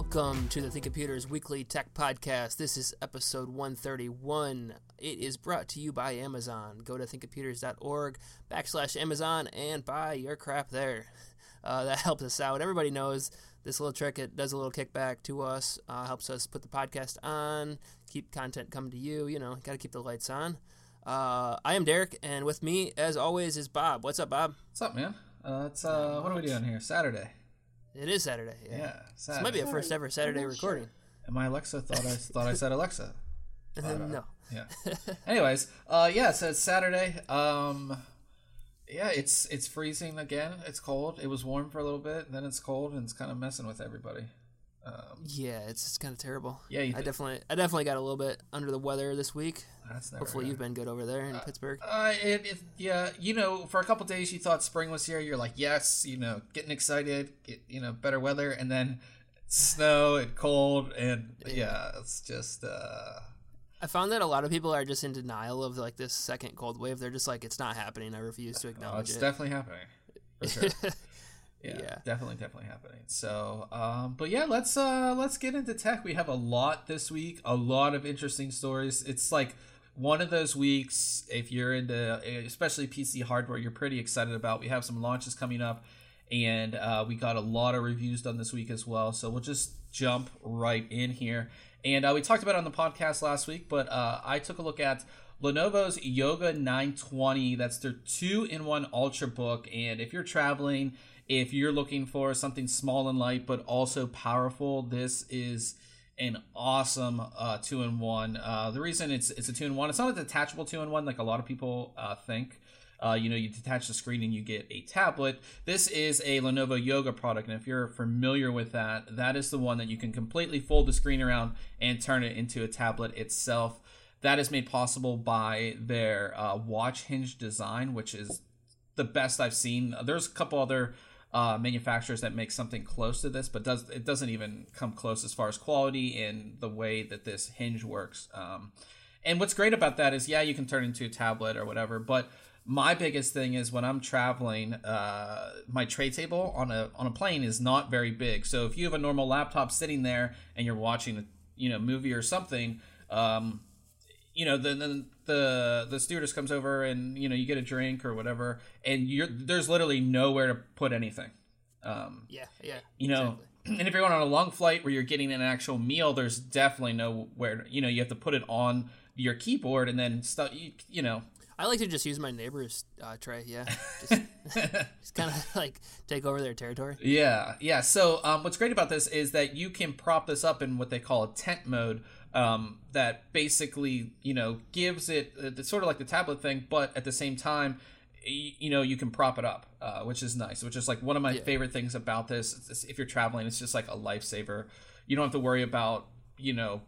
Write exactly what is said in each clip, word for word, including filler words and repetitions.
Welcome to the Think Computers Weekly Tech Podcast. This is episode one thirty-one. It is brought to you by Amazon. Go to thinkcomputers.org backslash Amazon and buy your crap there. Uh, that helps us out. Everybody knows this little trick. It does a little kickback to us, uh, helps us put the podcast on, keep content coming to you. You know, got to keep the lights on. Uh, I am Derek, and with me, as always, is Bob. What's up, Bob? What's up, man? Uh, it's uh, what are we doing here? Saturday. It is Saturday. Yeah, yeah Saturday. This might be a first ever Saturday recording. And my Alexa thought I thought I said Alexa. But, uh, no. Yeah. Anyways, uh, yeah, so it's Saturday. Um, yeah, it's it's freezing again. It's cold. It was warm for a little bit, and then it's cold, and it's kind of messing with everybody. Um, yeah, it's it's kind of terrible. Yeah, you I definitely I definitely got a little bit under the weather this week. That's never Hopefully good. You've been good over there in uh, Pittsburgh. Uh, it, it, yeah, you know, for a couple days you thought spring was here. You're like, yes, you know, getting excited, get, you know, better weather, and then snow and cold, and yeah, yeah it's just. Uh... I found that a lot of people are just in denial of like this second cold wave. They're just like, it's not happening. I refuse to acknowledge oh, it's it. It's definitely happening. For sure. Yeah, yeah, definitely, definitely happening. So, um, but yeah, let's uh, let's get into tech. We have a lot this week, a lot of interesting stories. It's like one of those weeks, if you're into, especially P C hardware, you're pretty excited about. We have some launches coming up, and uh, we got a lot of reviews done this week as well. So we'll just jump right in here. And uh, we talked about it on the podcast last week, but uh, I took a look at Lenovo's Yoga nine twenty. That's their two-in-one Ultrabook, and if you're traveling, if you're looking for something small and light but also powerful, this is an awesome uh, two-in-one. Uh, the reason it's it's a two-in-one, it's not a detachable two-in-one like a lot of people uh, think. Uh, you know, you detach the screen and you get a tablet. This is a Lenovo Yoga product, and if you're familiar with that, that is the one that you can completely fold the screen around and turn it into a tablet itself. That is made possible by their uh, watch hinge design, which is the best I've seen. There's a couple other Uh, manufacturers that make something close to this, but does it doesn't even come close as far as quality and the way that this hinge works. Um, and what's great about that is, yeah, you can turn it into a tablet or whatever. But my biggest thing is when I'm traveling, uh, my tray table on a on a plane is not very big. So if you have a normal laptop sitting there and you're watching a you know movie or something, um, you know, then the, the the stewardess comes over and, you know, you get a drink or whatever, and you're there's literally nowhere to put anything. Um, yeah, yeah. You know, exactly. And if you're going on a long flight where you're getting an actual meal, there's definitely nowhere, you know, you have to put it on your keyboard and then stuff, you, you know. I like to just use my neighbor's uh, tray, yeah. Just, just kind of like take over their territory. Yeah, yeah. So um, what's great about this is that you can prop this up in what they call a tent mode, um, that basically, you know, gives it, it's sort of like the tablet thing, but at the same time, you, you know, you can prop it up, uh, which is nice, which is like one of my yeah. favorite things about this. It's, if you're traveling, it's just like a lifesaver. You don't have to worry about, you know,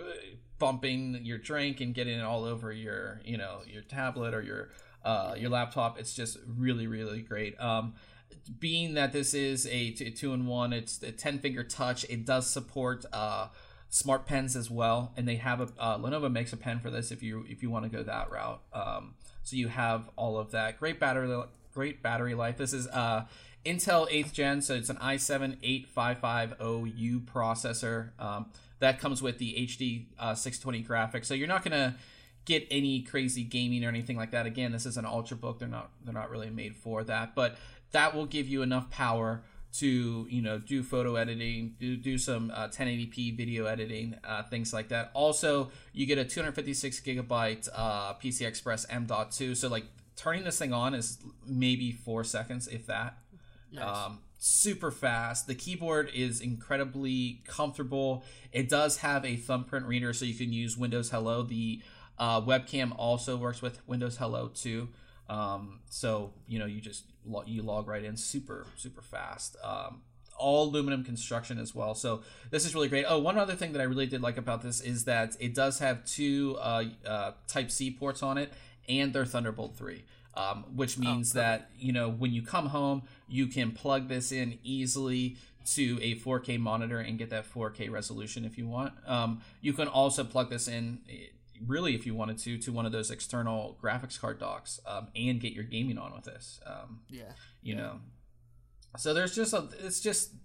bumping your drink and getting it all over your, you know, your tablet or your uh, your laptop. It's just really, really great. Um, being that this is a t- two-in-one, it's a ten-finger touch. It does support uh, smart pens as well, and they have a uh, Lenovo makes a pen for this if you if you want to go that route. Um, so you have all of that. Great battery, great battery life. This is uh, Intel eighth gen, so it's an i seven eight five five zero U processor. Um, That comes with the H D uh, six twenty graphics, so you're not gonna get any crazy gaming or anything like that. Again, this is an Ultrabook; they're not they're not really made for that, but that will give you enough power to, you know, do photo editing, do do some uh, ten eighty p video editing, uh, things like that. Also, you get a two fifty-six gigabyte uh, P C I Express M dot two, so like turning this thing on is maybe four seconds, if that. Nice. Um, super fast. The keyboard is incredibly comfortable. It does have a thumbprint reader, so you can use Windows Hello. The uh, webcam also works with Windows Hello too. Um, so, you know, you just lo- you log right in, super super fast. Um, all aluminum construction as well. So this is really great. Oh, one other thing that I really did like about this is that it does have two uh, uh, Type C ports on it, and they're Thunderbolt three. Um, which means oh, that, you know, when you come home, you can plug this in easily to a four K monitor and get that four K resolution if you want. Um, you can also plug this in, really, if you wanted to, to one of those external graphics card docks, um, and get your gaming on with this. Um, yeah. You know, so there's just a, it's just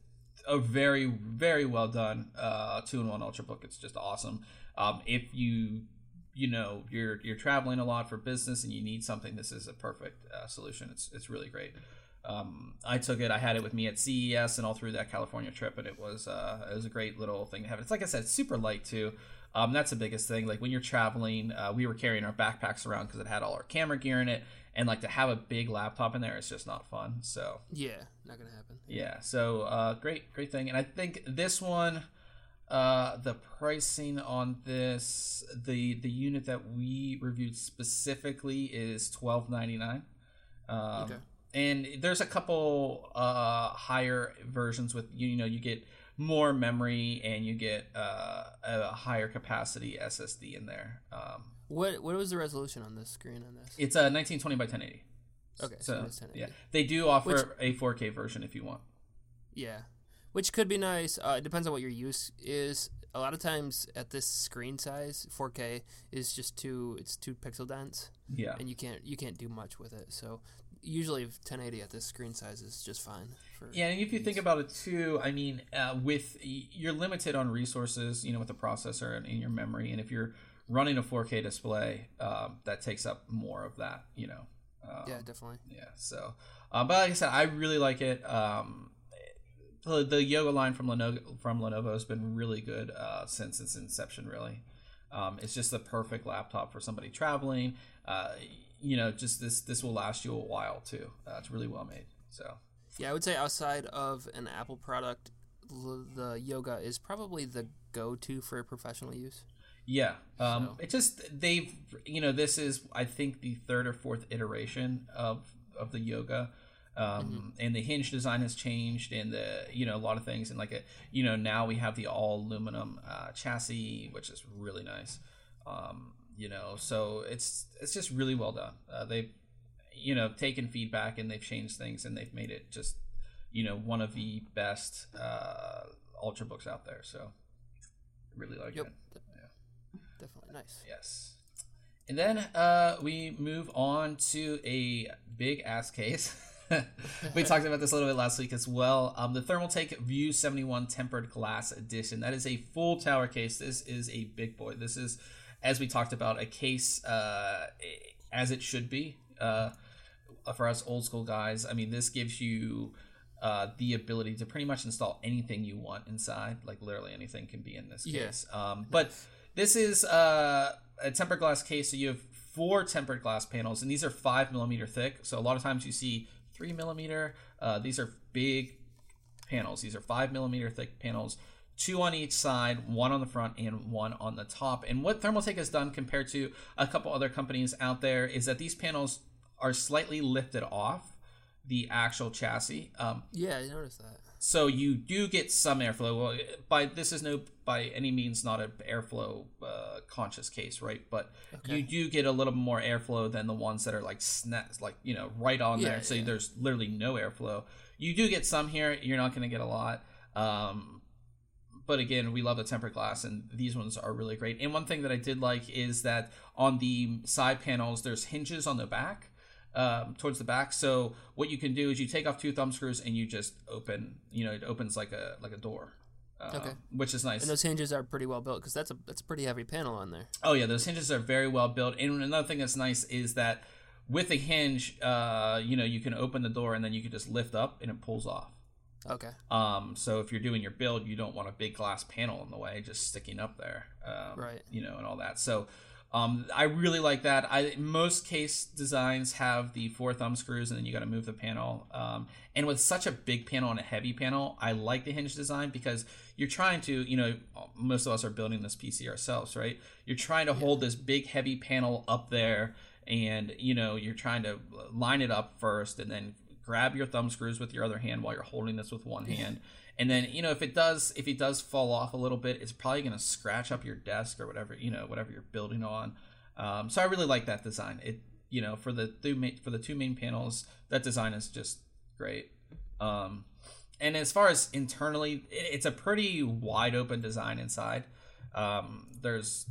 a very, very well done uh, two in one Ultrabook. It's just awesome. Um, if you, you know, you're you're traveling a lot for business and you need something, this is a perfect uh, solution. It's it's really great. Um, I took it. I had it with me at C E S and all through that California trip, and it was uh, it was a great little thing to have. It's like I said, super light too. Um, that's the biggest thing. Like when you're traveling, uh, we were carrying our backpacks around because it had all our camera gear in it, and like to have a big laptop in there, it's just not fun. So yeah, not gonna happen. Yeah, so uh, great, great thing. And I think this one, uh, the pricing on this, the the unit that we reviewed specifically is twelve ninety-nine. Um, okay. And there's a couple uh, higher versions with you, you know, you get more memory and you get uh, a higher capacity S S D in there. Um, what what was the resolution on this screen on this? It's a nineteen twenty by ten eighty. Okay, so, so it's ten eighty. Yeah, they do offer Which, a four K version if you want. Yeah, which could be nice. Uh, it depends on what your use is. A lot of times at this screen size, four K is just too it's too pixel dense. Yeah, and you can't you can't do much with it. So usually ten eighty at this screen size is just fine. For yeah, and if you use. think about it too, I mean, uh, with you're limited on resources, you know, with the processor and in your memory, and if you're running a four K display, um, that takes up more of that, you know. Um, yeah, definitely. Yeah, so, uh, but like I said, I really like it. Um, the, the Yoga line from Lenovo from Lenovo has been really good uh, since its inception. Really, um, it's just the perfect laptop for somebody traveling. Uh, you know, just this this will last you a while too. Uh, it's really well made. So, yeah, I would say outside of an Apple product, the Yoga is probably the go-to for professional use. Yeah, um, so. it just they've you know this is I think the third or fourth iteration of of the Yoga, um, mm-hmm. and the hinge design has changed, and the you know a lot of things, and like a you know now we have the all aluminum uh, chassis, which is really nice, um, you know so it's it's just really well done. Uh, they've you know taken feedback and they've changed things and they've made it just you know one of the best uh, Ultrabooks out there. So really like yep. it. Definitely nice. Yes. And then uh, we move on to a big ass case. We talked about this a little bit last week as well. Um, the Thermaltake View seventy-one Tempered Glass Edition. That is a full tower case. This is a big boy. This is, as we talked about, a case uh, as it should be uh, for us old school guys. I mean, this gives you uh, the ability to pretty much install anything you want inside. Like literally anything can be in this case. Yeah. Um, but this is uh, a tempered glass case, so you have four tempered glass panels, and these are five millimeter thick. So a lot of times you see three millimeter. Uh, these are big panels. These are five millimeter thick panels, two on each side, one on the front and one on the top. And what Thermaltake has done compared to a couple other companies out there is that these panels are slightly lifted off the actual chassis. Um, yeah, I noticed that. So you do get some airflow. Well, by this is no by any means not an airflow uh, conscious case, right? But okay. You do get a little more airflow than the ones that are like snap, like you know, right on yeah, there. So yeah. There's literally no airflow. You do get some here. You're not going to get a lot. Um, but again, we love the tempered glass, and these ones are really great. And one thing that I did like is that on the side panels, there's hinges on the back. Um, towards the back, so what you can do is you take off two thumb screws and you just open. You know, it opens like a like a door, uh, okay, which is nice. And those hinges are pretty well built because that's a that's a pretty heavy panel on there. Oh yeah, those hinges are very well built. And another thing that's nice is that with a hinge, uh, you know, you can open the door and then you can just lift up and it pulls off. Okay. Um, so if you're doing your build, you don't want a big glass panel in the way, just sticking up there. Um, right. You know, and all that. So. Um, I really like that. I most case designs have the four thumb screws, and then you got to move the panel. Um, and with such a big panel and a heavy panel, I like the hinge design because you're trying to, you know, most of us are building this P C ourselves, right? You're trying to yeah. hold this big heavy panel up there, and you know, you're trying to line it up first, and then grab your thumb screws with your other hand while you're holding this with one hand. And then, you know, if it does, if it does fall off a little bit, it's probably going to scratch up your desk or whatever, you know, whatever you're building on. Um, so I really like that design. It, you know, for the two main, for the two main panels, that design is just great. Um, and as far as internally, it, it's a pretty wide open design inside. Um, there's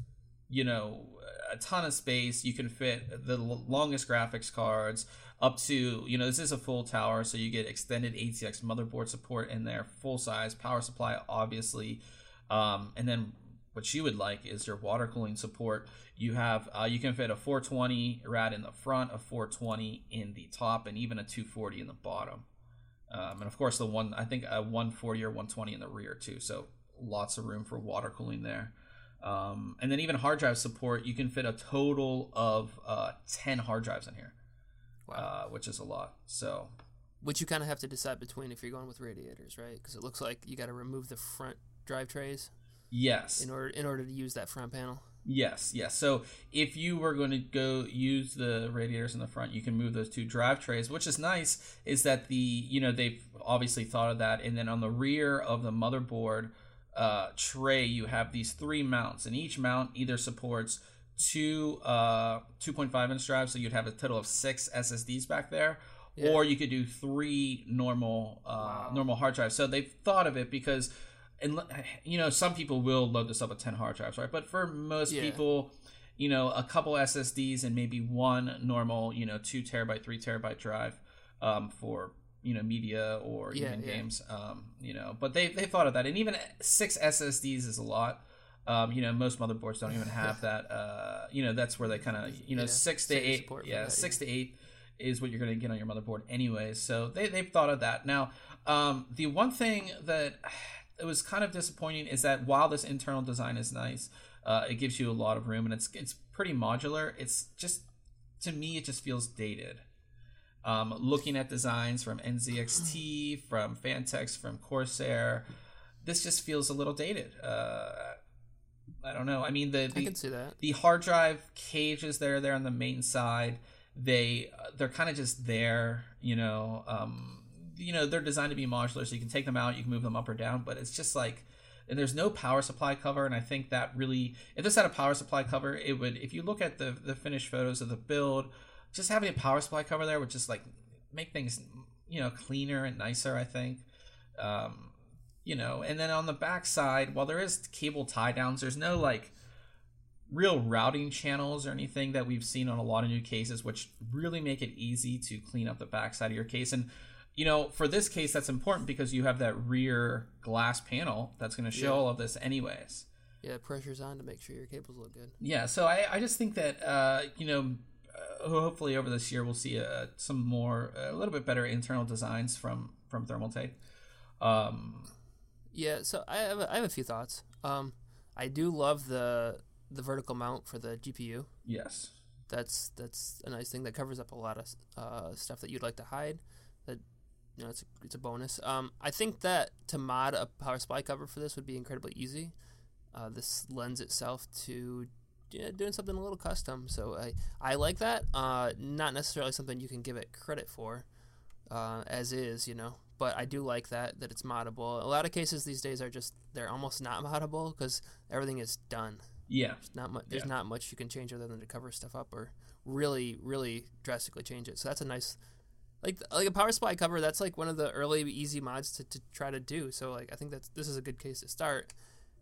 you know, a ton of space. You can fit the longest graphics cards up to, you know, this is a full tower, so you get extended A T X motherboard support in there, full size power supply, obviously. Um, and then what you would like is your water cooling support. You have, uh, you can fit a four twenty rad in the front, a four twenty in the top, and even a two forty in the bottom. Um, and of course, the one, I think a one forty or one twenty in the rear too. So lots of room for water cooling there. Um, and then even hard drive support, you can fit a total of uh, ten hard drives in here, wow. uh, which is a lot. So, which you kind of have to decide between if you're going with radiators, right? Because it looks like you got to remove the front drive trays. Yes. In order in order to use that front panel. Yes, yes. So if you were going to go use the radiators in the front, you can move those two drive trays. Which is nice, is that the you know they've obviously thought of that, and then on the rear of the motherboard uh, tray, you have these three mounts, and each mount either supports two uh, two point five inch drives, so you'd have a total of six S S Ds back there, yeah. or you could do three normal uh, wow. normal hard drives. So they've thought of it because. And, you know, some people will load this up with ten hard drives, right? But for most yeah. people, you know, a couple S S Ds and maybe one normal, you know, two terabyte, three terabyte drive um, for, you know, media or yeah, even yeah. games, um, you know. But they they thought of that. And even six S S Ds is a lot. Um, you know, most motherboards don't even have that. Uh, you know, that's where they kind of, you know, yeah, six to eight. Yeah, that, six yeah. to eight is what you're going to get on your motherboard anyways. So they, they've thought of that. Now, um, the one thing that... it was kind of disappointing is that while this internal design is nice, uh, it gives you a lot of room and it's it's pretty modular. It's just, to me, it just feels dated. Um, looking at designs from N Z X T, from Fantex, from Corsair, this just feels a little dated. Uh, I don't know. I mean, the the, I can see that. the hard drive cages there, there on the main side, they they're kind of just there, you know. Um, you know, they're designed to be modular, so you can take them out, you can move them up or down, but it's just like, and there's no power supply cover, and I think that really, if this had a power supply cover, it would, if you look at the the finished photos of the build, just having a power supply cover there would just like make things, you know, cleaner and nicer, I think. Um, you know, and then on the back side, while there is cable tie downs, there's no like real routing channels or anything that we've seen on a lot of new cases, which really make it easy to clean up the back side of your case. And you know, for this case, that's important because you have that rear glass panel that's going to show yeah. all of this anyways. Yeah, pressure's on to make sure your cables look good. Yeah, so I, I just think that, uh, you know, uh, hopefully over this year we'll see uh, some more, a little bit better internal designs from, from Thermaltake. Um, yeah, so I have a, I have a few thoughts. Um, I do love the the vertical mount for the G P U. Yes. That's, that's a nice thing that covers up a lot of uh, stuff that you'd like to hide. That You know, it's a, it's a bonus. Um, I think that to mod a power supply cover for this would be incredibly easy. Uh, this lends itself to yeah, doing something a little custom. So I, I like that. Uh, not necessarily something you can give it credit for, uh, as is, you know. But I do like that, that it's moddable. A lot of cases these days are just, they're almost not moddable because everything is done. Yeah. There's not, mu- there's yeah. not much you can change other than to cover stuff up or really, really drastically change it. So that's a nice... Like like a power supply cover, that's like one of the early easy mods to, to try to do. So like I think that's this is a good case to start,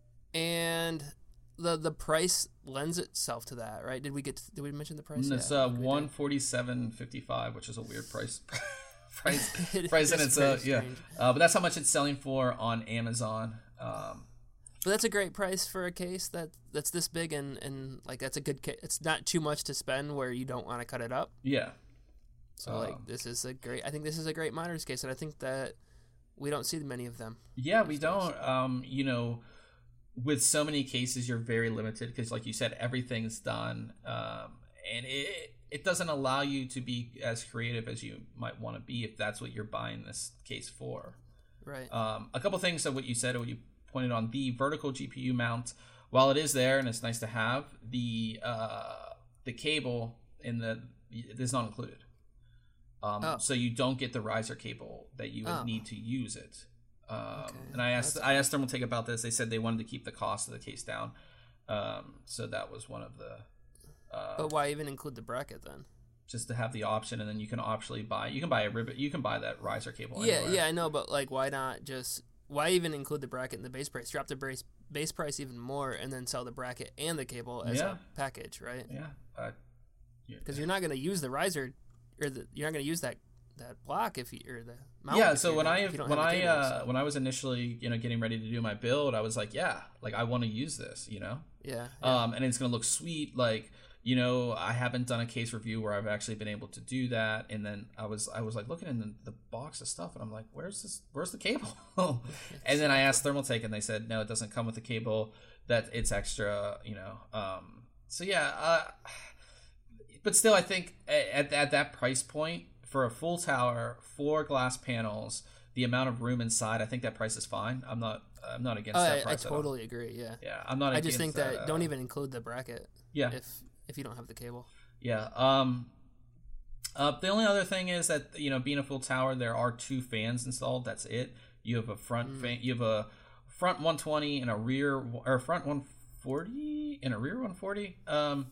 and the the price lends itself to that, right? Did we get to, did we mention the price? It's yeah, uh one forty seven fifty five, which is a weird price price it price, and it's uh yeah, uh, but that's how much it's selling for on Amazon. Um, but that's a great price for a case that that's this big and and like that's a good case. It's not too much to spend where you don't want to cut it up. Yeah. So like um, this is a great. I think this is a great monitors case, and I think that we don't see many of them. Yeah, we don't. Um, you know, with so many cases, you're very limited because, like you said, everything's done, um, and it it doesn't allow you to be as creative as you might want to be if that's what you're buying this case for. Right. Um, a couple things of what you said, what you pointed on, the vertical G P U mount. While it is there and it's nice to have, the uh, the cable in the is not included. Um, oh. So you don't get the riser cable that you would oh. need to use it. Um, okay. And I asked That's I asked Thermaltake about this. They said they wanted to keep the cost of the case down. Um, so that was one of the. Uh, but why even include the bracket then? Just to have the option, and then you can optionally buy. You can buy a ribbon. You can buy that riser cable. Yeah, anywhere. yeah, I know, but like, why not just why even include the bracket in the base price? Drop the base base price even more, and then sell the bracket and the cable as yeah. a package, right? Yeah, because uh, you're not going to use the riser, or the, you're not going to use that that block if you or the mount. Yeah, so when I when I cable, uh, so. when I was initially you know getting ready to do my build, I was like, yeah, like I want to use this, you know. Yeah, yeah. Um, and it's gonna look sweet, like. You know, I haven't done a case review where I've actually been able to do that. And then I was I was like looking in the, the box of stuff, and I'm like, where's this? Where's the cable? And then I asked Thermaltake, and they said no, it doesn't come with the cable. That it's extra. You know. Um, so yeah, uh, but still, I think at at that price point for a full tower, four glass panels, the amount of room inside, I think that price is fine. I'm not I'm not against oh, that I, price. I totally agree. Yeah. Yeah, I'm not. I against just think that, that uh, don't even include the bracket. Yeah. If if you don't have the cable. Yeah. Um, uh, the only other thing is that, you know, being a full tower, there are two fans installed. That's it. You have a front mm. fan. You have a front one twenty and a rear, or front one forty and a rear one forty. Um,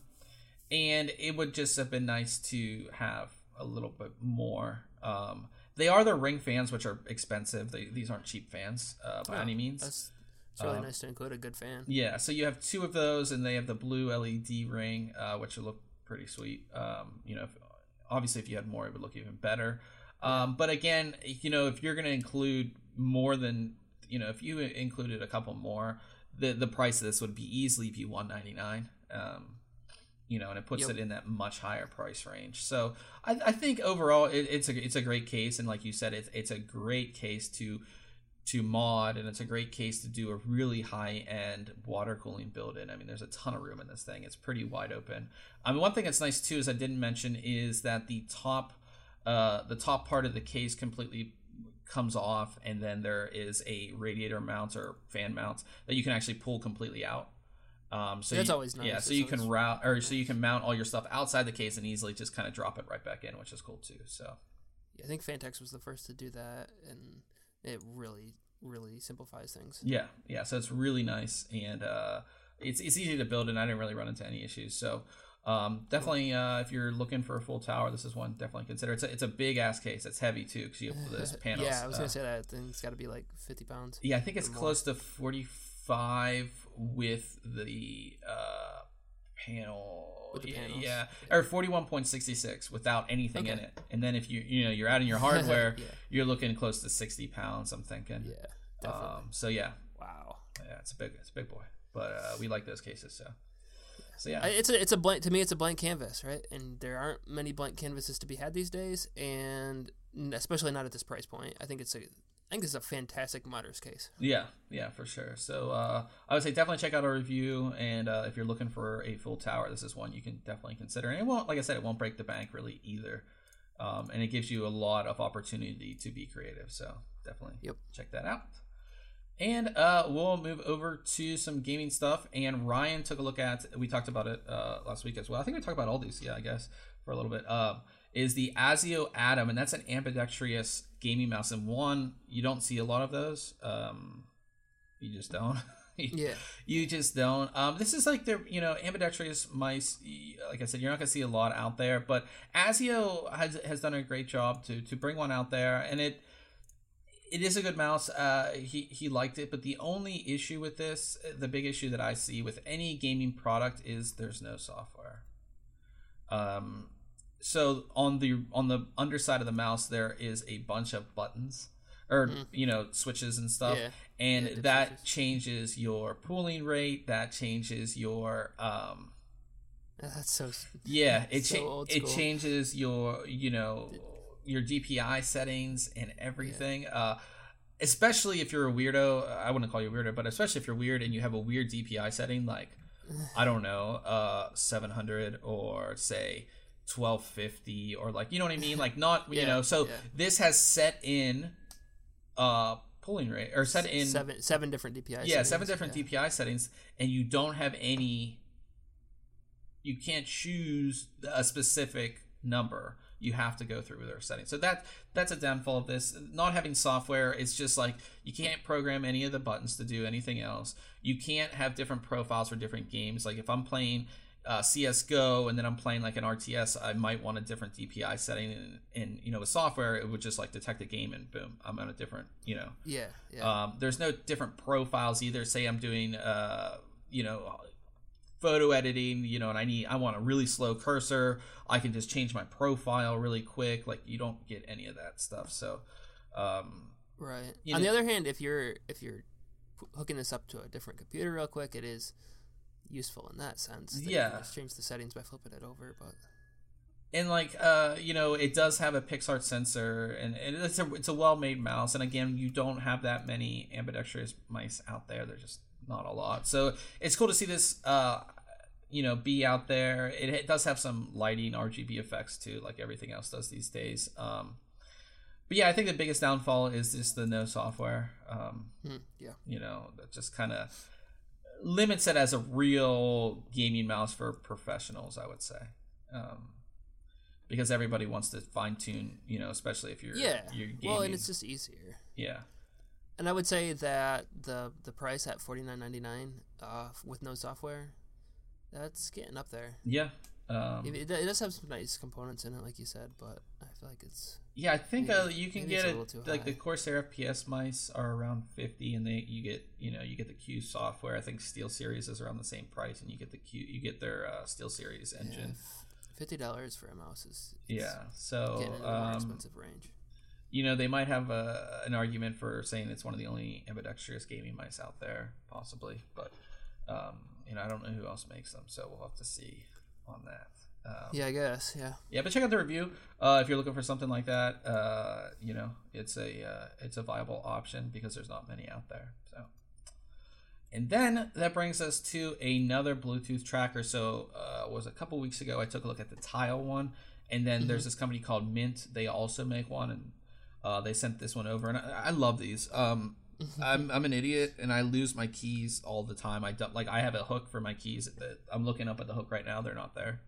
and it would just have been nice to have a little bit more. Um, they are the ring fans, which are expensive. They, these aren't cheap fans uh, by oh, any means. That's- It's really um, nice to include a good fan. Yeah, so you have two of those, and they have the blue L E D ring, uh, which will look pretty sweet. Um, you know, if, obviously, if you had more, it would look even better. Um, but again, you know, if you're going to include more than, you know, if you included a couple more, the the price of this would be easily be one ninety-nine. Um, you know, and it puts yep. it in that much higher price range. So I, I think overall, it, it's a it's a great case, and like you said, it's it's a great case to. to mod, and it's a great case to do a really high-end water cooling build in. I mean, there's a ton of room in this thing. It's pretty wide open. I mean, one thing that's nice too is I didn't mention is that the top uh the top part of the case completely comes off, and then there is a radiator mount or fan mount that you can actually pull completely out. Um so that's you, always nice. Yeah, so it's you can always... route or so you can mount all your stuff outside the case and easily just kind of drop it right back in, which is cool too. So yeah, I think Fantex was the first to do that, and it really, really simplifies things. Yeah, yeah. So it's really nice, and uh, it's it's easy to build, and I didn't really run into any issues. So um, definitely, uh, if you're looking for a full tower, this is one definitely consider. It's a, it's a big ass case. It's heavy too because you have those panels. Yeah, I was uh, gonna say that thing's got to be like fifty pounds. Yeah, I think it's close to forty-five with the uh, panel. With the panels. Yeah, or forty-one point six six without anything okay. in it. And then if you you know you're adding your hardware, yeah. you're looking close to sixty pounds. I'm thinking. Yeah, definitely. Um, so yeah. Wow. Yeah, it's a big it's a big boy, but uh, we like those cases. So. So yeah, it's a it's a blank to me. It's a blank canvas, right? And there aren't many blank canvases to be had these days, and especially not at this price point. I think it's a I think this is a fantastic modders case. Yeah, yeah, for sure. So uh, I would say definitely check out our review, and uh, if you're looking for a full tower, this is one you can definitely consider. And it won't, like I said, it won't break the bank really either, um, and it gives you a lot of opportunity to be creative. So definitely yep. check that out. And uh, we'll move over to some gaming stuff. And Ryan took a look at, we talked about it uh, last week as well. I think we talked about all these, yeah, I guess, for a little bit. Uh, is the Azio Atom, and that's an ambidextrous gaming mouse. And one, you don't see a lot of those. Um, you just don't. Yeah. You just don't. Um, this is like the, you know, ambidextrous mice. Like I said, you're not going to see a lot out there. But Azio has has done a great job to to bring one out there. And it it is a good mouse. Uh, he, he liked it. But the only issue with this, the big issue that I see with any gaming product is there's no software. Um. So on the on the underside of the mouse, there is a bunch of buttons, or mm. you know, switches and stuff, yeah. and yeah, that switches. changes your pooling rate. That changes your um. That's so. Yeah, it so cha- old it school. changes your you know your D P I settings and everything. Yeah. Uh, especially if you're a weirdo. I wouldn't call you a weirdo, but especially if you're weird and you have a weird D P I setting, like I don't know, uh, seven hundred or say. twelve fifty or like, you know what I mean, like not you yeah, know so yeah. this has set in uh pulling rate or set in seven seven different D P I yeah settings. seven different yeah. D P I settings, and you don't have any, you can't choose a specific number, you have to go through their settings. So that that's a downfall of this. Not having software, it's just like you can't program any of the buttons to do anything else. You can't have different profiles for different games. Like if I'm playing uh, C S G O and then I'm playing like an R T S, I might want a different D P I setting. And, and you know, with software, it would just like detect a game and boom, I'm on a different, you know. Yeah, yeah. Um, there's no different profiles either. Say I'm doing, uh, you know, photo editing, you know, and I need, I want a really slow cursor. I can just change my profile really quick. Like you don't get any of that stuff. So, um, right. On know, the other hand, if you're, if you're hooking this up to a different computer real quick, it is useful in that sense. That yeah. You can just change the settings by flipping it over, but. And like, uh, you know, it does have a PixArt sensor, and it's a it's a well-made mouse. And again, you don't have that many ambidextrous mice out there. There's just not a lot. So it's cool to see this, uh, you know, be out there. It, it does have some lighting R G B effects too, like everything else does these days. Um, but yeah, I think the biggest downfall is just the no software. Um, hmm, yeah, you know, that just kind of limits it as a real gaming mouse for professionals, I would say. Um, Because everybody wants to fine tune, you know, especially if you're yeah. You're gaming. Well, and it's just easier. Yeah. And I would say that the the price at forty-nine ninety-nine uh, with no software, that's getting up there. Yeah. Um, it, it, it does have some nice components in it, like you said, but I feel like it's. Yeah, I think maybe, uh, you can get it. Like high. the Corsair F P S mice are around fifty, and they you get you know you get the Q software. I think SteelSeries is around the same price, and you get the Q you get their uh, SteelSeries engine. Yeah. Fifty dollars for a mouse is yeah. So getting in a um, more expensive range. You know, they might have a, an argument for saying it's one of the only ambidextrous gaming mice out there, possibly. But um, you know, I don't know who else makes them, so we'll have to see on that. Um, yeah, I guess. Yeah. Yeah, but check out the review uh, if you're looking for something like that. Uh, you know, it's a uh, it's a viable option because there's not many out there. So. And then that brings us to another Bluetooth tracker. So uh, it was a couple weeks ago I took a look at the Tile one, and then mm-hmm. there's this company called Mint. They also make one, and uh, they sent this one over. And I, I love these. Um, I'm I'm an idiot, and I lose my keys all the time. I don't, like I have a hook for my keys. That I'm looking up at the hook right now. They're not there.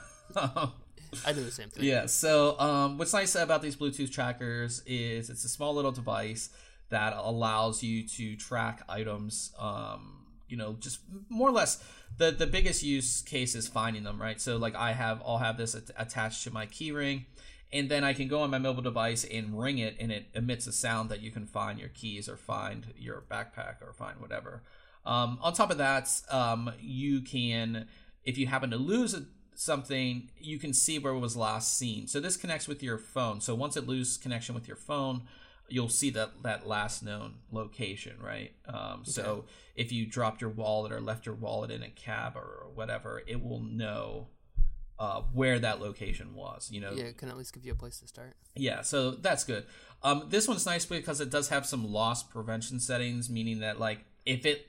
I do the same thing. Yeah. So um, what's nice about these Bluetooth trackers is it's a small little device that allows you to track items, um, you know, just more or less the, the biggest use case is finding them, right? So like I have, I'll have this at- attached to my key ring, and then I can go on my mobile device and ring it, and it emits a sound that you can find your keys or find your backpack or find whatever. Um, on top of that, um, you can, if you happen to lose a, something, you can see where it was last seen. So this connects with your phone. So once it loses connection with your phone, you'll see that, that last known location, right? Um, okay. So if you dropped your wallet or left your wallet in a cab or whatever, it will know uh, where that location was. You know, yeah, it can at least give you a place to start. Yeah, so that's good. Um, this one's nice because it does have some loss prevention settings, meaning that like if it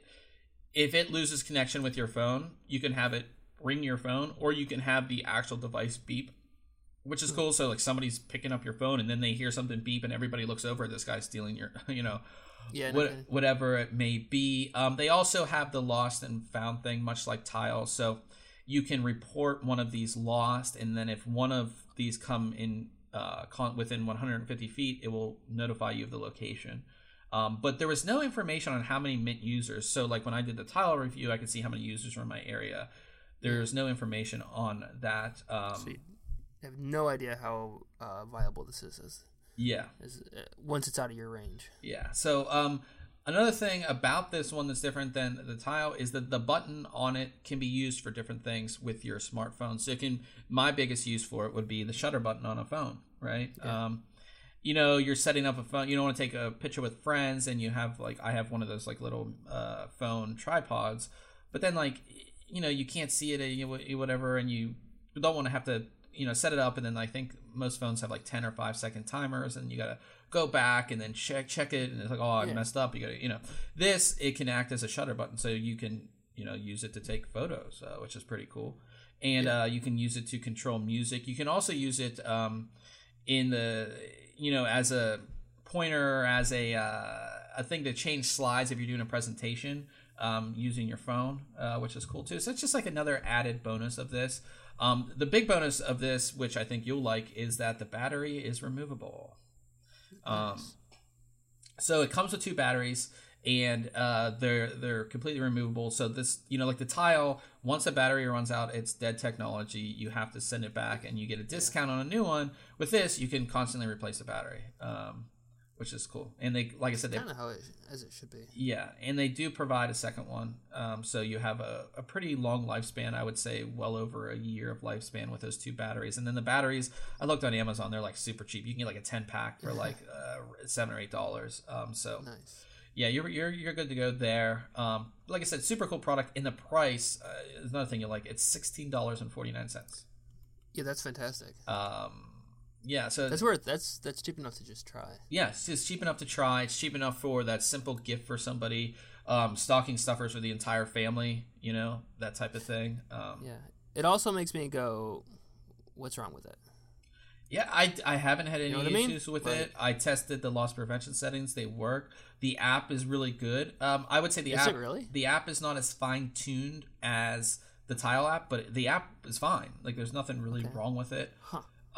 if it loses connection with your phone, you can have it ring your phone, or you can have the actual device beep, which is cool. So like somebody's picking up your phone and then they hear something beep and everybody looks over, this guy's stealing your, you know, yeah, what, whatever it may be. Um, they also have the lost and found thing, much like Tile. So you can report one of these lost, and then if one of these come in uh, con- within one hundred fifty feet, it will notify you of the location. Um, but there was no information on how many Mint users. So like when I did the Tile review, I could see how many users were in my area. There's no information on that. Um, Sweet. I have no idea how uh, viable this is. As, yeah. As, uh, once it's out of your range. Yeah. So um, another thing about this one that's different than the Tile is that the button on it can be used for different things with your smartphone. So it can. My biggest use for it would be the shutter button on a phone, right? Yeah. Um, you know, you're setting up a phone. You don't want to take a picture with friends, and you have like I have one of those like little uh, phone tripods, but then like you know you can't see it or whatever, and you don't want to have to. You know, set it up, and then I think most phones have like ten or five second timers, and you gotta go back and then check check it, and it's like, oh, I yeah. messed up. You gotta, you know, this it can act as a shutter button, so you can, you know, use it to take photos, uh, which is pretty cool, and yeah. uh, you can use it to control music. You can also use it um, in the, you know, as a pointer, as a uh, a thing to change slides if you're doing a presentation um, using your phone, uh, which is cool too. So it's just like another added bonus of this. Um, the big bonus of this, which I think you'll like, is that the battery is removable. Um, so it comes with two batteries, and uh, they're they're completely removable. So this, you know, like the Tile, once a battery runs out, it's dead technology. You have to send it back, and you get a discount on a new one. With this, you can constantly replace the battery, um, which is cool. And they, like I said, they kind of how it, as it should be. Yeah, and they do provide a second one, um, so you have a, a pretty long lifespan. I would say well over a year of lifespan with those two batteries. And then the batteries, I looked on Amazon, they're like super cheap. You can get like a ten pack for like uh, seven or eight dollars. Um, so. Nice. Yeah, you're you're you're good to go there. Um, like I said, super cool product. In the price, uh, is another thing you like. It's sixteen dollars and forty nine cents. Yeah, that's fantastic. Um, yeah, so that's worth. That's that's cheap enough to just try. Yeah, it's, it's cheap enough to try. It's cheap enough for that simple gift for somebody. Um, stocking stuffers for the entire family. You know, that type of thing. Um, yeah, it also makes me go, "What's wrong with it?" Yeah, I, I haven't had any you know issues I mean? with right. it. I tested the loss prevention settings; they work. The app is really good. Um, I would say the is app it really? the app is not as fine tuned as the Tile app, but the app is fine. Like, there's nothing really okay. wrong with it. Huh.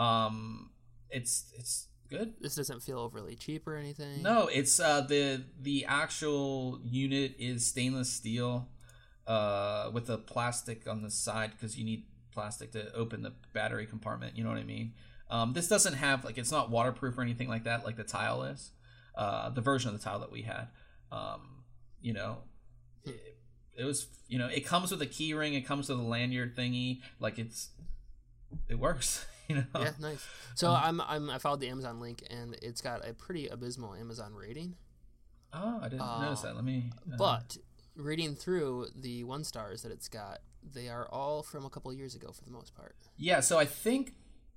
Um, it's it's good. This doesn't feel overly cheap or anything. No, it's uh the the actual unit is stainless steel, uh, with a plastic on the side because you need plastic to open the battery compartment. You know what I mean? Um, this doesn't have, like, it's not waterproof or anything like that, like the Tile is. Uh, the version of the Tile that we had. Um, you know, it, it was, you know, it comes with a key ring, it comes with a lanyard thingy. Like, it's, it works, you know? Yeah, nice. So um, I'm, I'm, I followed the Amazon link, and it's got a pretty abysmal Amazon rating. Oh, I didn't uh, notice that. Let me. Uh, but reading through the one stars that it's got, they are all from a couple of years ago for the most part. Yeah, so I think.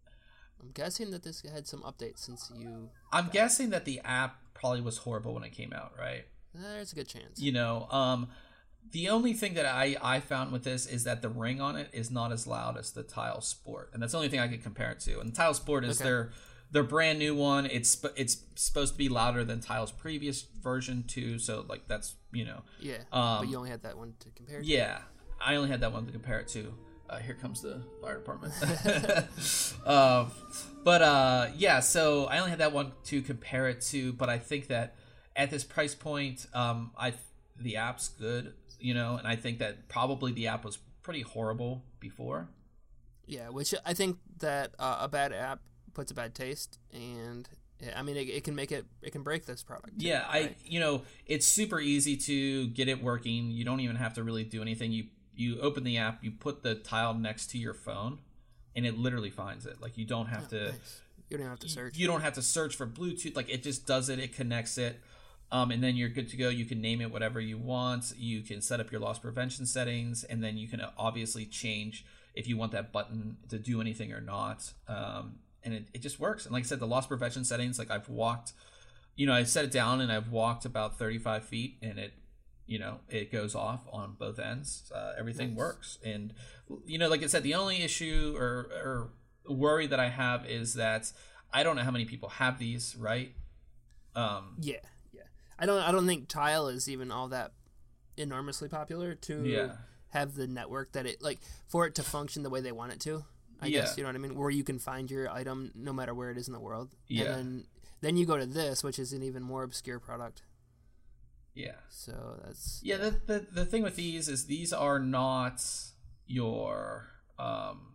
I'm guessing that this had some updates since you... I'm guessing that the app probably was horrible when it came out, right? There's a good chance. You know, um, the only thing that I, I found with this is that the ring on it is not as loud as the Tile Sport. And that's the only thing I could compare it to. And the Tile Sport is okay. their their brand new one. It's it's supposed to be louder than Tile's previous version, too. So, like, that's, you know... Yeah, um, but you only had that one to compare to? Yeah, I only had that one to compare it to. Uh, here comes the fire department. uh, but uh, yeah, so I only had that one to compare it to. But I think that at this price point, um, I the app's good, you know, and I think that probably the app was pretty horrible before. Yeah, which I think that uh, a bad app puts a bad taste, and I mean it, it can make it it can break this product. Yeah, right? I you know it's super easy to get it working. You don't even have to really do anything. You You open the app, you put the Tile next to your phone, and it literally finds it. Like, you don't have oh, to... Nice. You don't have to search. You don't have to search for Bluetooth. Like, it just does it. It connects it. Um, and then you're good to go. You can name it whatever you want. You can set up your loss prevention settings, and then you can obviously change if you want that button to do anything or not. Um, and it, it just works. And like I said, the loss prevention settings, like, I've walked... You know, I set it down, and I've walked about thirty-five feet, and it... You know, it goes off on both ends. Uh, everything nice. works. And, you know, like I said, the only issue or, or worry that I have is that I don't know how many people have these, right? Um, yeah, yeah. I don't I don't think Tile is even all that enormously popular to yeah. have the network that it, like, for it to function the way they want it to, I yeah. guess, you know what I mean? Where you can find your item no matter where it is in the world. Yeah. And then, then you go to this, which is an even more obscure product. Yeah. So that's yeah. The, the the thing with these is these are not your um.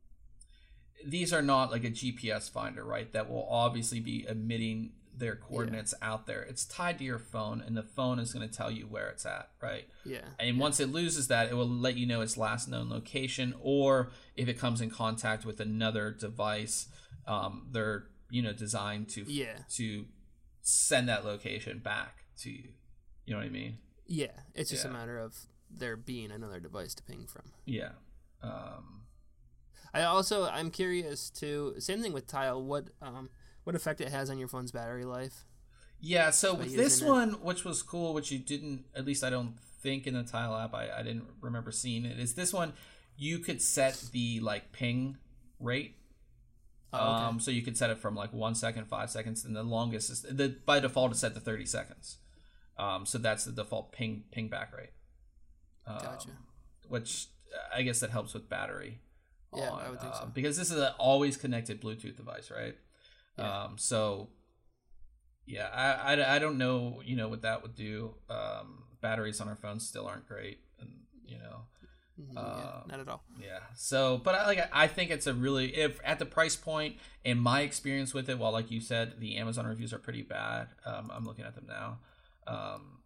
These are not like a G P S finder, right? That will obviously be emitting their coordinates yeah. out there. It's tied to your phone, and the phone is going to tell you where it's at, right? Yeah. And yeah. once it loses that, it will let you know its last known location, or if it comes in contact with another device, um, they're you know designed to yeah. to send that location back to you. You know what I mean? Yeah, it's just yeah. a matter of there being another device to ping from. Yeah. Um, I also I'm curious too. Same thing with Tile. What um what effect it has on your phone's battery life? Yeah. So with this one, it. which was cool, which you didn't, at least I don't think in the Tile app, I, I didn't remember seeing it. Is this one you could set the like ping rate. Oh, okay. Um, so you could set it from like one second, five seconds, and the longest is the by default it's set to thirty seconds. Um, so that's the default ping ping back rate. Um, gotcha. Which I guess that helps with battery. Yeah, on, I would think uh, so. Because this is an always connected Bluetooth device, right? Yeah. Um, so Yeah, I, I, I don't know, you know, what that would do. Um, batteries on our phones still aren't great, and you know, yeah, uh, not at all. Yeah. So, but I like I think it's a really if at the price point and my experience with it, while like you said, the Amazon reviews are pretty bad. Um, I'm looking at them now. Um,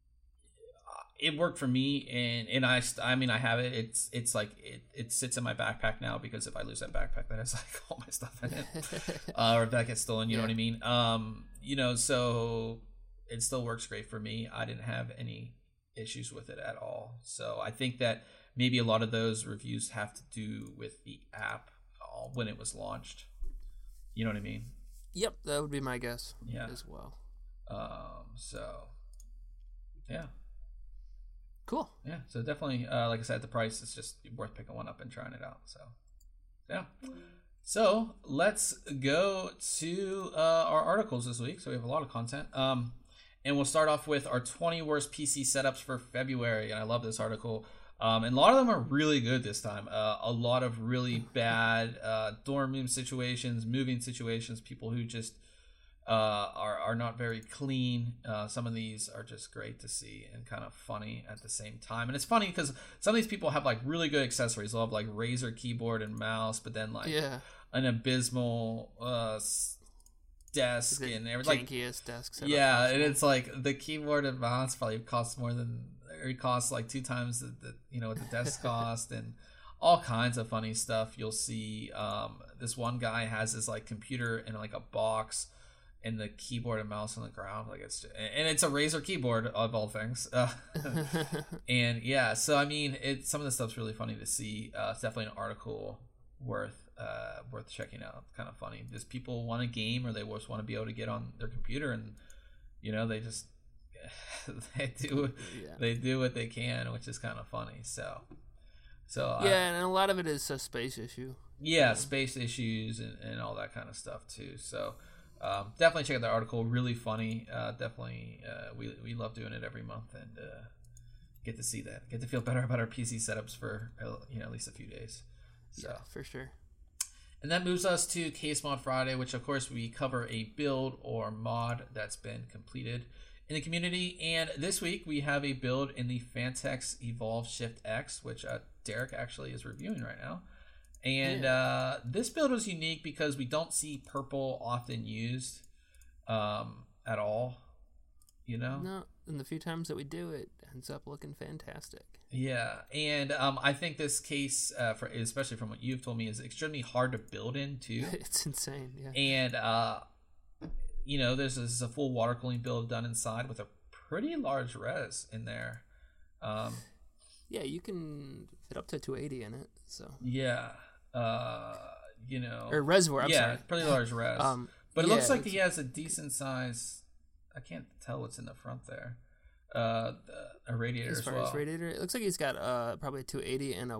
it worked for me, and and I I mean I have it. It's it's like it, it sits in my backpack now because if I lose that backpack, that has like all my stuff in it, uh, or if that gets stolen, you yeah. know what I mean. Um, you know, so it still works great for me. I didn't have any issues with it at all. So I think that maybe a lot of those reviews have to do with the app uh, when it was launched. You know what I mean? Yep, that would be my guess. Yeah. As well. Um. So. Yeah. Cool. Yeah. So definitely, uh, like I said, the price is just worth picking one up and trying it out. So. Yeah. So let's go to uh, our articles this week. So we have a lot of content. Um, and we'll start off with our twenty worst P C setups for February. And I love this article. Um, and a lot of them are really good this time. Uh, a lot of really bad uh, dorm room situations, moving situations, people who just uh, are, are not very clean. Uh, some of these are just great to see and kind of funny at the same time. And it's funny because some of these people have like really good accessories. They'll have like Razer keyboard and mouse, but then like yeah. an abysmal uh, desk the and everything. Jankiest desk setup. Yeah, and it's like the keyboard and mouse probably costs more than it costs like two times the, the you know what the desk cost, and all kinds of funny stuff you'll see. Um, this one guy has his like computer in like a box, and the keyboard and mouse on the ground, like it's just, and it's a Razer keyboard of all things. Uh, and yeah, so I mean, it some of the stuff's really funny to see. Uh, it's definitely an article worth uh, worth checking out. Kind of funny. Just people want a game, or they just want to be able to get on their computer, and you know they just. they do yeah. they do what they can, which is kind of funny. So, so yeah, I, and a lot of it is a space issue. Yeah, yeah. space issues and, and all that kind of stuff too. So, um, definitely check out the article. Really funny. Uh, definitely, uh, we we love doing it every month, and uh, get to see that, get to feel better about our P C setups for uh, you know at least a few days. So yeah, for sure. And that moves us to Case Mod Friday, which of course we cover a build or mod that's been completed in the community. And this week we have a build in the Fantex Evolve Shift X, which uh, Derek actually is reviewing right now. And yeah. uh, this build was unique because we don't see purple often used um, at all, you know? No, and the few times that we do, it ends up looking fantastic. Yeah, and um, I think this case, uh, for especially from what you've told me, is extremely hard to build in too. It's insane, yeah. And uh, you know, there's this is a full water cooling build done inside with a pretty large res in there. Um, yeah, you can fit up to two eighty in it. So yeah, uh, you know, or reservoir. I'm yeah, sorry. pretty large res. um, but it yeah, looks like he has a decent size. I can't tell what's in the front there. Uh, a radiator as as far well. as radiator, it looks like he's got uh probably a two eighty and a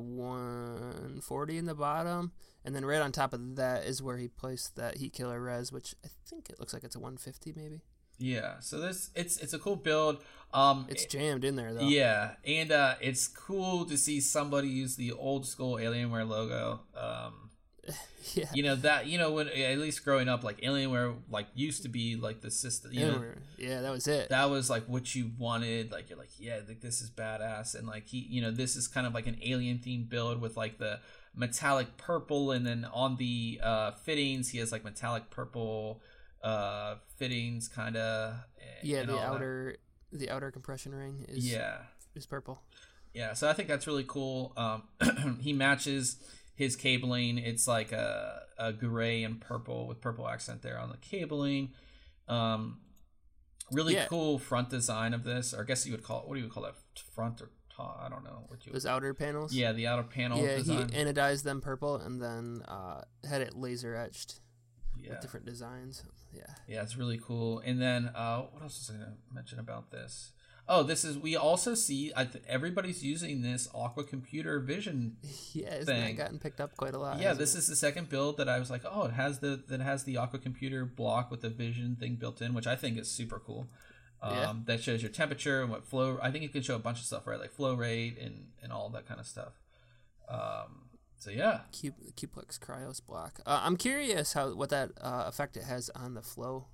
one forty in the bottom, and then right on top of that is where he placed that heat killer res, which I think it looks like it's a one fifty maybe. Yeah, so this it's it's a cool build. Um, it's jammed in there though. Yeah, and uh, it's cool to see somebody use the old school Alienware logo. Um, yeah, you know that you know when at least growing up, like Alienware like used to be like the system. You know, yeah, that was it. That was like what you wanted. Like you're like, yeah, like this is badass, and like he, you know, this is kind of like an alien themed build with like the metallic purple, and then on the uh, fittings he has like metallic purple uh, fittings, kind of. Yeah, the outer that. the outer compression ring is yeah is purple. Yeah, so I think that's really cool. Um, he matches his cabling. It's like a, a gray and purple with purple accent there on the cabling. Um, really yeah. cool front design of this, or I guess you would call it, what do you call that? Front or top? I don't know. What you Those outer panels? Yeah, the outer panel Yeah, design. he anodized them purple and then uh, had it laser etched yeah. with different designs. Yeah. Yeah, it's really cool. And then, uh, what else was I going to mention about this? Oh, this is, we also see, I th- everybody's using this Aqua Computer Vision yeah, isn't thing. that gotten picked up quite a lot? Yeah, this it? is the second build that I was like, oh, it has the that has the Aqua Computer block with the Vision thing built in, which I think is super cool. Um, yeah. That shows your temperature and what flow, I think it can show a bunch of stuff, right? Like flow rate and, and all that kind of stuff. Um, so yeah. Q- Qplex Cryos block. Uh, I'm curious how what that uh, effect it has on the flow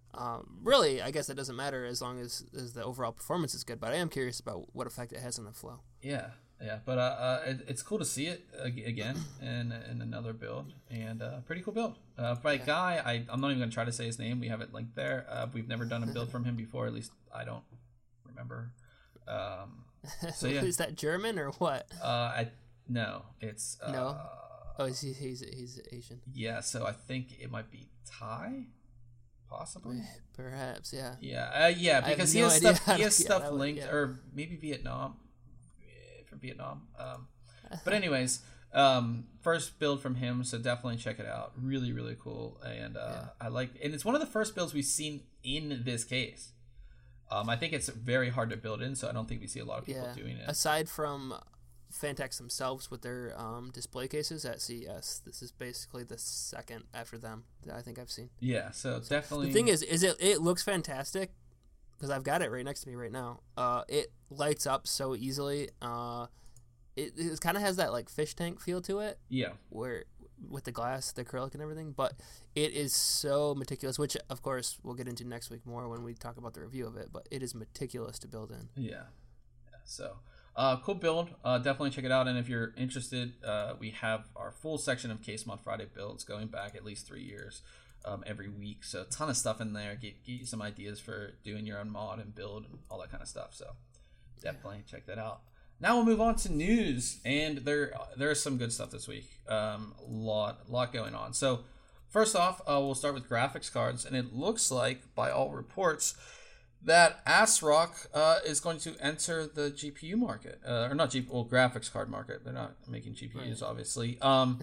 Um, really, I guess it doesn't matter as long as, as the overall performance is good. But I am curious about what effect it has on the flow. Yeah, yeah. But uh, uh it, it's cool to see it again in in another build, and uh, pretty cool build. Uh, by yeah. a guy, I I'm not even gonna try to say his name. We have it linked there. Uh, we've never done a build from him before. At least I don't remember. Um, so yeah, is that German or what? Uh, I no, it's uh, no. Oh, is he, he's he's Asian. Yeah, so I think it might be Thai. Possibly, perhaps, yeah, yeah, uh, yeah, because he, no has stuff, he has stuff. He has stuff linked, yeah. Or maybe Vietnam, from Vietnam. Um, but anyways, um, first build from him, so definitely check it out. Really, really cool, and uh, yeah. I like, and it's one of the first builds we've seen in this case. Um, I think it's very hard to build in, so I don't think we see a lot of people yeah. doing it. Aside from Fantex themselves with their um, display cases at C E S, this is basically the second after them that I think I've seen. Yeah, so, so definitely. The thing is, is it it looks fantastic because I've got it right next to me right now. Uh, it lights up so easily. Uh, it it kind of has that like fish tank feel to it. Yeah. Where with the glass, the acrylic, and everything, but it is so meticulous. Which of course we'll get into next week more when we talk about the review of it. But it is meticulous to build in. Yeah. Yeah. So. Uh, cool build. Uh, definitely check it out. And if you're interested, uh, we have our full section of Case Mod Friday builds going back at least three years um, every week. So a ton of stuff in there. Get, get you some ideas for doing your own mod and build and all that kind of stuff. So definitely check that out. Now we'll move on to news. And there there's some good stuff this week. Um, lot, lot going on. So first off, uh, we'll start with graphics cards. And it looks like, by all reports, that ASRock uh, is going to enter the G P U market, uh, or not G P U, well, graphics card market. They're not making G P Us, right. Obviously. Um,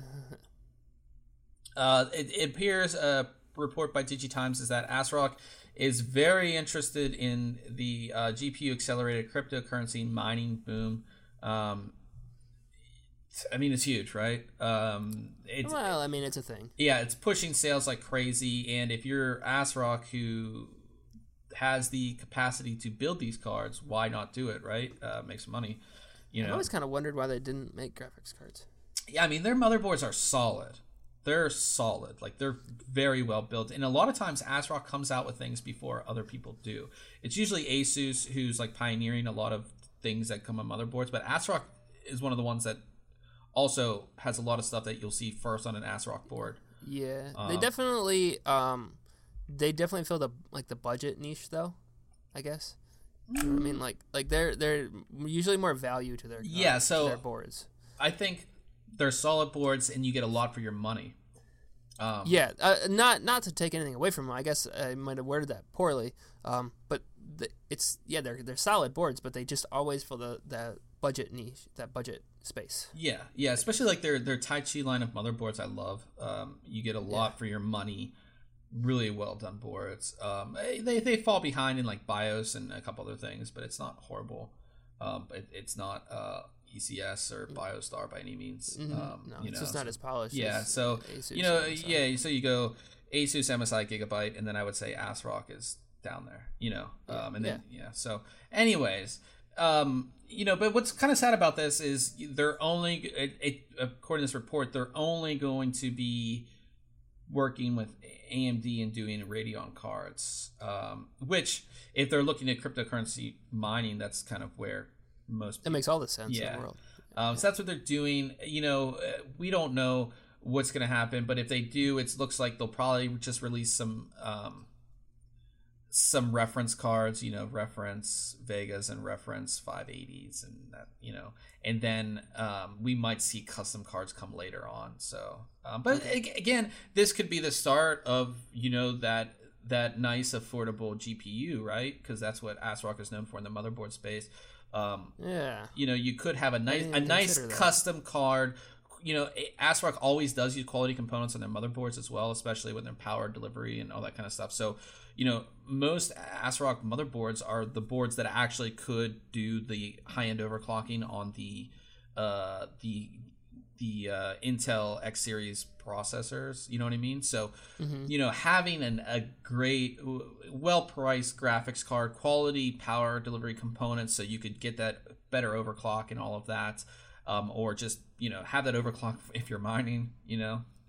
uh, it, it appears a report by DigiTimes is that ASRock is very interested in the uh, G P U accelerated cryptocurrency mining boom. Um, I mean, it's huge, right? Um, it's, well, I mean, it's a thing. Yeah, it's pushing sales like crazy, and if you're ASRock, who has the capacity to build these cards, why not do it, right? Uh, make some money, you know. I always kind of wondered why they didn't make graphics cards. Yeah, I mean, their motherboards are solid. They're solid. Like, they're very well built. And a lot of times, ASRock comes out with things before other people do. It's usually ASUS who's, like, pioneering a lot of things that come on motherboards. But ASRock is one of the ones that also has a lot of stuff that you'll see first on an ASRock board. Yeah. Uh, they definitely... Um, They definitely fill the like the budget niche though, I guess. You know what I mean, like like they're they're usually more value to their uh, yeah. So to their boards. I think they're solid boards, and you get a lot for your money. Um, yeah, uh, not not to take anything away from them. I guess I might have worded that poorly. Um, but the, it's yeah, they're they're solid boards, but they just always fill the that budget niche, that budget space. Yeah, yeah. Especially like their their Tai Chi line of motherboards, I love. Um, you get a lot yeah. for your money. Really well done boards. Um, they they fall behind in like BIOS and a couple other things, but it's not horrible. Um, it, it's not uh, E C S or BioStar by any means. Mm-hmm. Um, no, you it's know, just not so, as polished. Yeah, as so Asus, you know, M S I. yeah, so you go Asus, M S I, Gigabyte, and then I would say ASRock is down there. You know, yeah. um, and then yeah. yeah. So, anyways, um, you know, but what's kind of sad about this is they're only, it, it, according to this report, they're only going to be working with A M D and doing Radeon cards, um, which if they're looking at cryptocurrency mining, that's kind of where most people, that makes all the sense yeah. in the world. Um, yeah. So that's what they're doing. You know, we don't know what's going to happen, but if they do, it looks like they'll probably just release some um, some reference cards. You know, reference Vegas and reference five eighties, and that, you know, and then um, we might see custom cards come later on. So. Um, but okay. again, this could be the start of, you know, that that nice affordable G P U, right? Because that's what ASRock is known for in the motherboard space. Um, yeah. You know, you could have a nice a nice custom card. You know, ASRock always does use quality components on their motherboards as well, especially with their power delivery and all that kind of stuff. So, you know, most ASRock motherboards are the boards that actually could do the high end overclocking on the uh, the the uh, Intel X series processors, you know what I mean? So, mm-hmm. you know, having an, a great, well-priced graphics card, quality power delivery components, so you could get that better overclock and all of that, um, or just, you know, have that overclock if you're mining, you know,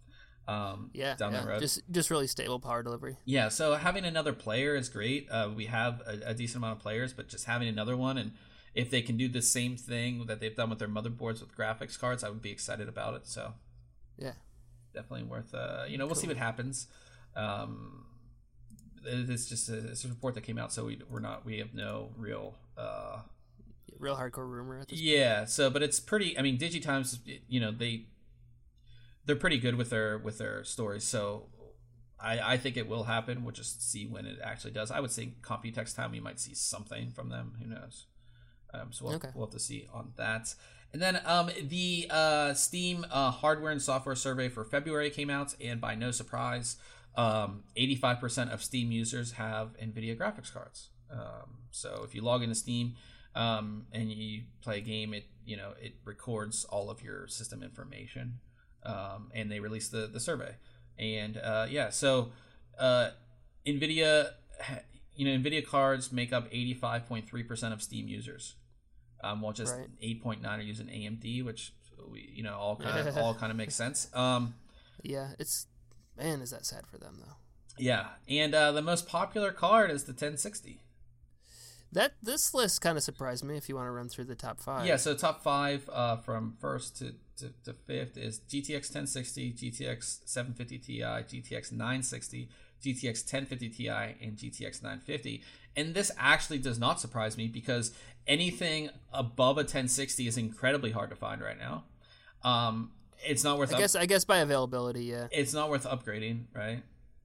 Um, yeah, down yeah. the road. Just just really stable power delivery. Yeah, so having another player is great. Uh, we have a, a decent amount of players, but just having another one, and if they can do the same thing that they've done with their motherboards with graphics cards, I would be excited about it. So yeah, definitely worth. Uh, you know, we'll cool. see what happens. Um, it's just a, it's a report that came out, so we we're not we have no real. Uh, real hardcore rumor at this yeah point. So but it's pretty, I mean, DigiTimes, you know, they they're pretty good with their with their stories, so I I think it will happen. We'll just see when it actually does. I would say Computex time we might see something from them, who knows. Um so we'll, okay. we'll have to see on that. And then um the uh Steam uh hardware and software survey for February came out, and by no surprise, um eighty-five percent of Steam users have NVIDIA graphics cards. Um so if you log into Steam Um, and you play a game, it you know it records all of your system information, um, and they release the the survey, and uh, yeah, so uh, NVIDIA, you know, NVIDIA cards make up eighty-five point three percent of Steam users, um, while just right. eight point nine are using A M D, which we, you know all kind of all kind of makes sense. Um, yeah, it's man, is that sad for them though? Yeah, and uh, the most popular card is the ten sixty. That this list kind of surprised me. If you want to run through the top five, yeah. So top five uh, from first to, to, to fifth is G T X ten sixty, G T X seven fifty Ti, G T X nine sixty, G T X ten fifty Ti, and G T X nine fifty. And this actually does not surprise me because anything above a ten sixty is incredibly hard to find right now. Um, it's not worth. I guess. Up- I guess by availability, yeah. It's not worth upgrading, right?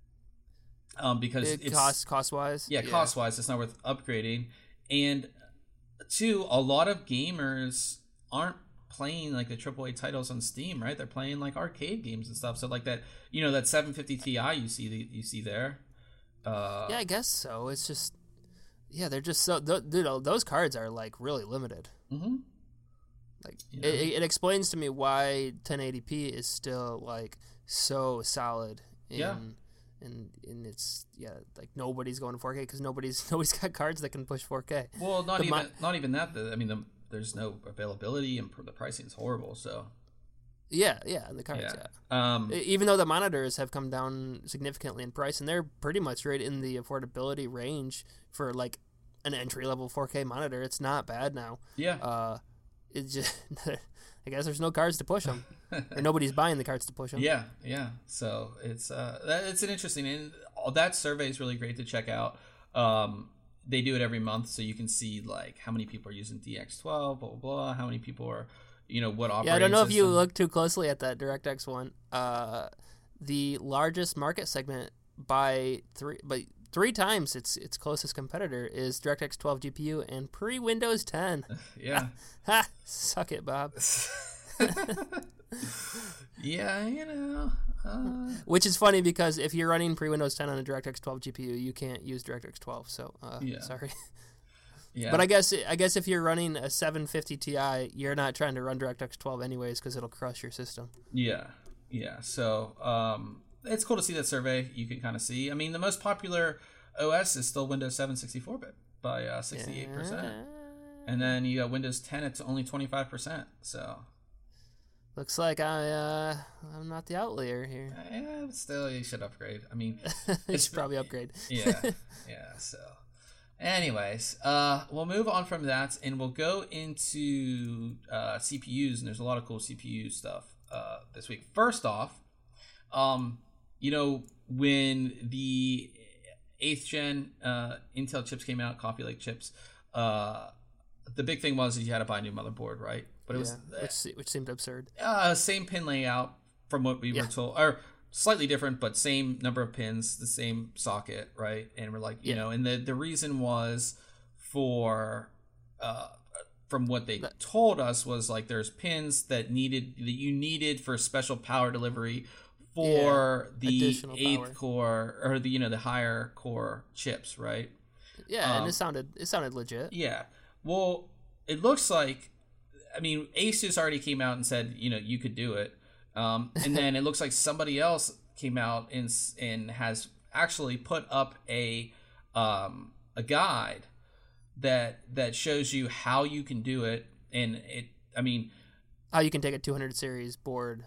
Um, because it it's cost cost wise, yeah, yeah, cost wise, it's not worth upgrading. And two, a lot of gamers aren't playing like the triple A titles on Steam, right? They're playing like arcade games and stuff. So like that, you know, that seven fifty Ti you see you see there. Uh, yeah, I guess so. It's just yeah, they're just so th- dude, those cards are like really limited. Mm-hmm. Like yeah. it, it explains to me why ten eighty p is still like so solid. In, yeah. And and it's yeah like nobody's going to four K because nobody's nobody's got cards that can push four K. Well, not the even mi- not even that. The, I mean, the, there's no availability and the pricing is horrible. So yeah, yeah, and the cards. Yeah. yeah. Um, even though the monitors have come down significantly in price, and they're pretty much right in the affordability range for like an entry level four K monitor. It's not bad now. Yeah. Uh, it's just I guess there's no cards to push them. Or nobody's buying the cards to push them. Yeah, yeah. So it's uh, that, it's an interesting, and all that survey is really great to check out. Um, they do it every month, so you can see like how many people are using D X twelve, blah blah blah. How many people are, you know, what operating. Yeah, I don't know system. if you look too closely at that DirectX one. Uh, the largest market segment by three, by three times its its closest competitor is DirectX twelve G P U and pre Windows ten. Yeah. Ha! Suck it, Bob. Yeah, you know. Uh... Which is funny because if you're running pre-Windows ten on a DirectX twelve G P U, you can't use DirectX twelve. So, uh, yeah. sorry. Yeah. But I guess I guess if you're running a seven fifty Ti, you're not trying to run DirectX twelve anyways because it'll crush your system. Yeah, yeah. So um, it's cool to see that survey. You can kind of see. I mean, the most popular O S is still Windows seven sixty-four bit by uh, sixty-eight percent. Yeah. And then you got Windows ten, it's only twenty-five percent. So looks like I, uh, I'm not the outlier here. Yeah, but still, you should upgrade. I mean, you should probably upgrade. Yeah, yeah. So, anyways, uh, we'll move on from that, and we'll go into uh, C P Us. And there's a lot of cool C P U stuff uh, this week. First off, um, you know, when the eighth gen uh, Intel chips came out, Coffee Lake chips, uh, the big thing was that you had to buy a new motherboard, right? But it yeah, was which, which seemed absurd. Uh, same pin layout from what we yeah. were told, or slightly different, but same number of pins, the same socket, right? And we're like, you yeah. know, and the the reason was for, uh, from what they that, told us was like there's pins that needed that you needed for special power delivery for yeah, the eighth power. core or the you know the higher core chips, right? Yeah, um, and it sounded it sounded legit. Yeah. Well, it looks like, I mean, Asus already came out and said, you know, you could do it. Um, and then it looks like somebody else came out and and has actually put up a um, a guide that that shows you how you can do it. And it, I mean, how you can take a two hundred series board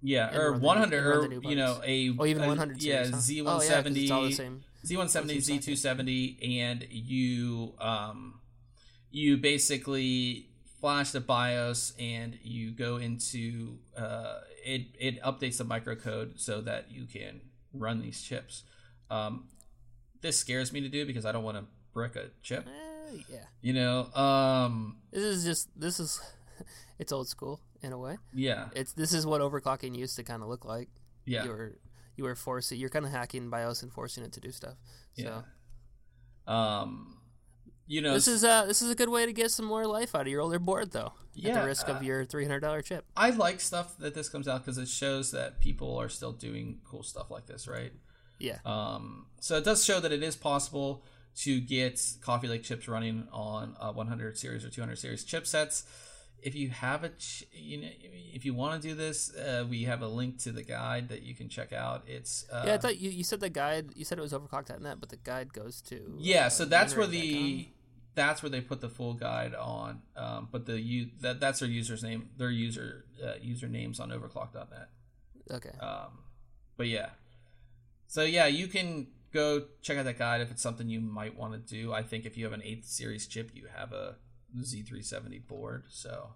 Yeah, or one hundred, or you know, a oh even one hundred. Yeah, series, huh? Z one seventy, oh, yeah, it's all the same. Z one seventy, Z two seventy, and you um, you basically flash the BIOS and you go into uh, it. It updates the microcode so that you can run these chips. Um, this scares me to do because I don't want to brick a chip. Uh, yeah. You know, um, this is just this is it's old school in a way. Yeah. It's this is what overclocking used to kind of look like. Yeah. You were you were forcing you're kind of hacking BIOS and forcing it to do stuff. So. Yeah. Um. You know, this is uh this is a good way to get some more life out of your older board, though. Yeah, at the risk uh, of your three hundred dollar chip. I like stuff that this comes out because it shows that people are still doing cool stuff like this, right? Yeah. Um. So it does show that it is possible to get Coffee Lake chips running on a one hundred series or two hundred series chipsets. If you have a, ch- you know, if you want to do this, uh, we have a link to the guide that you can check out. It's uh, yeah. I thought you, you said the guide. You said it was overclocked dot net, but the guide goes to yeah. Uh, so that's where the that's where they put the full guide on. Um, but the you that that's their user's name, their user uh, usernames on overclock dot net. Okay. Um, but yeah. So yeah, you can go check out that guide if it's something you might want to do. I think if you have an eighth series chip, you have a Z three seventy board. So,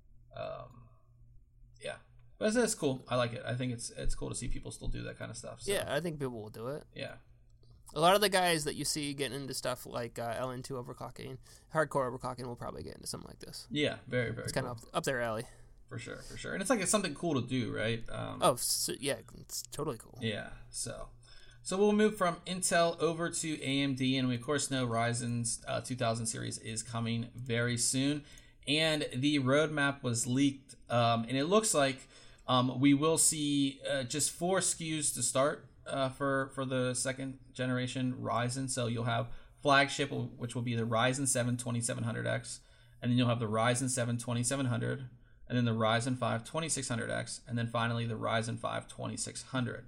um, yeah, but it's, it's cool. I like it. I think it's it's cool to see people still do that kind of stuff. So. Yeah, I think people will do it. Yeah. A lot of the guys that you see getting into stuff like uh, L N two overclocking, hardcore overclocking, will probably get into something like this. Yeah, very, very It's cool. kind of up, up their alley. For sure, for sure. And it's like it's something cool to do, right? Um, oh, so, yeah, it's totally cool. Yeah, so... So we'll move from Intel over to A M D, and we of course know Ryzen's uh, two thousand series is coming very soon, and the roadmap was leaked, um, and it looks like um, we will see uh, just four S K Us to start uh, for for the second generation Ryzen. So you'll have flagship, which will be the Ryzen seven twenty-seven hundred X, and then you'll have the Ryzen seven twenty-seven hundred, and then the Ryzen five twenty-six hundred X, and then finally the Ryzen five twenty-six hundred.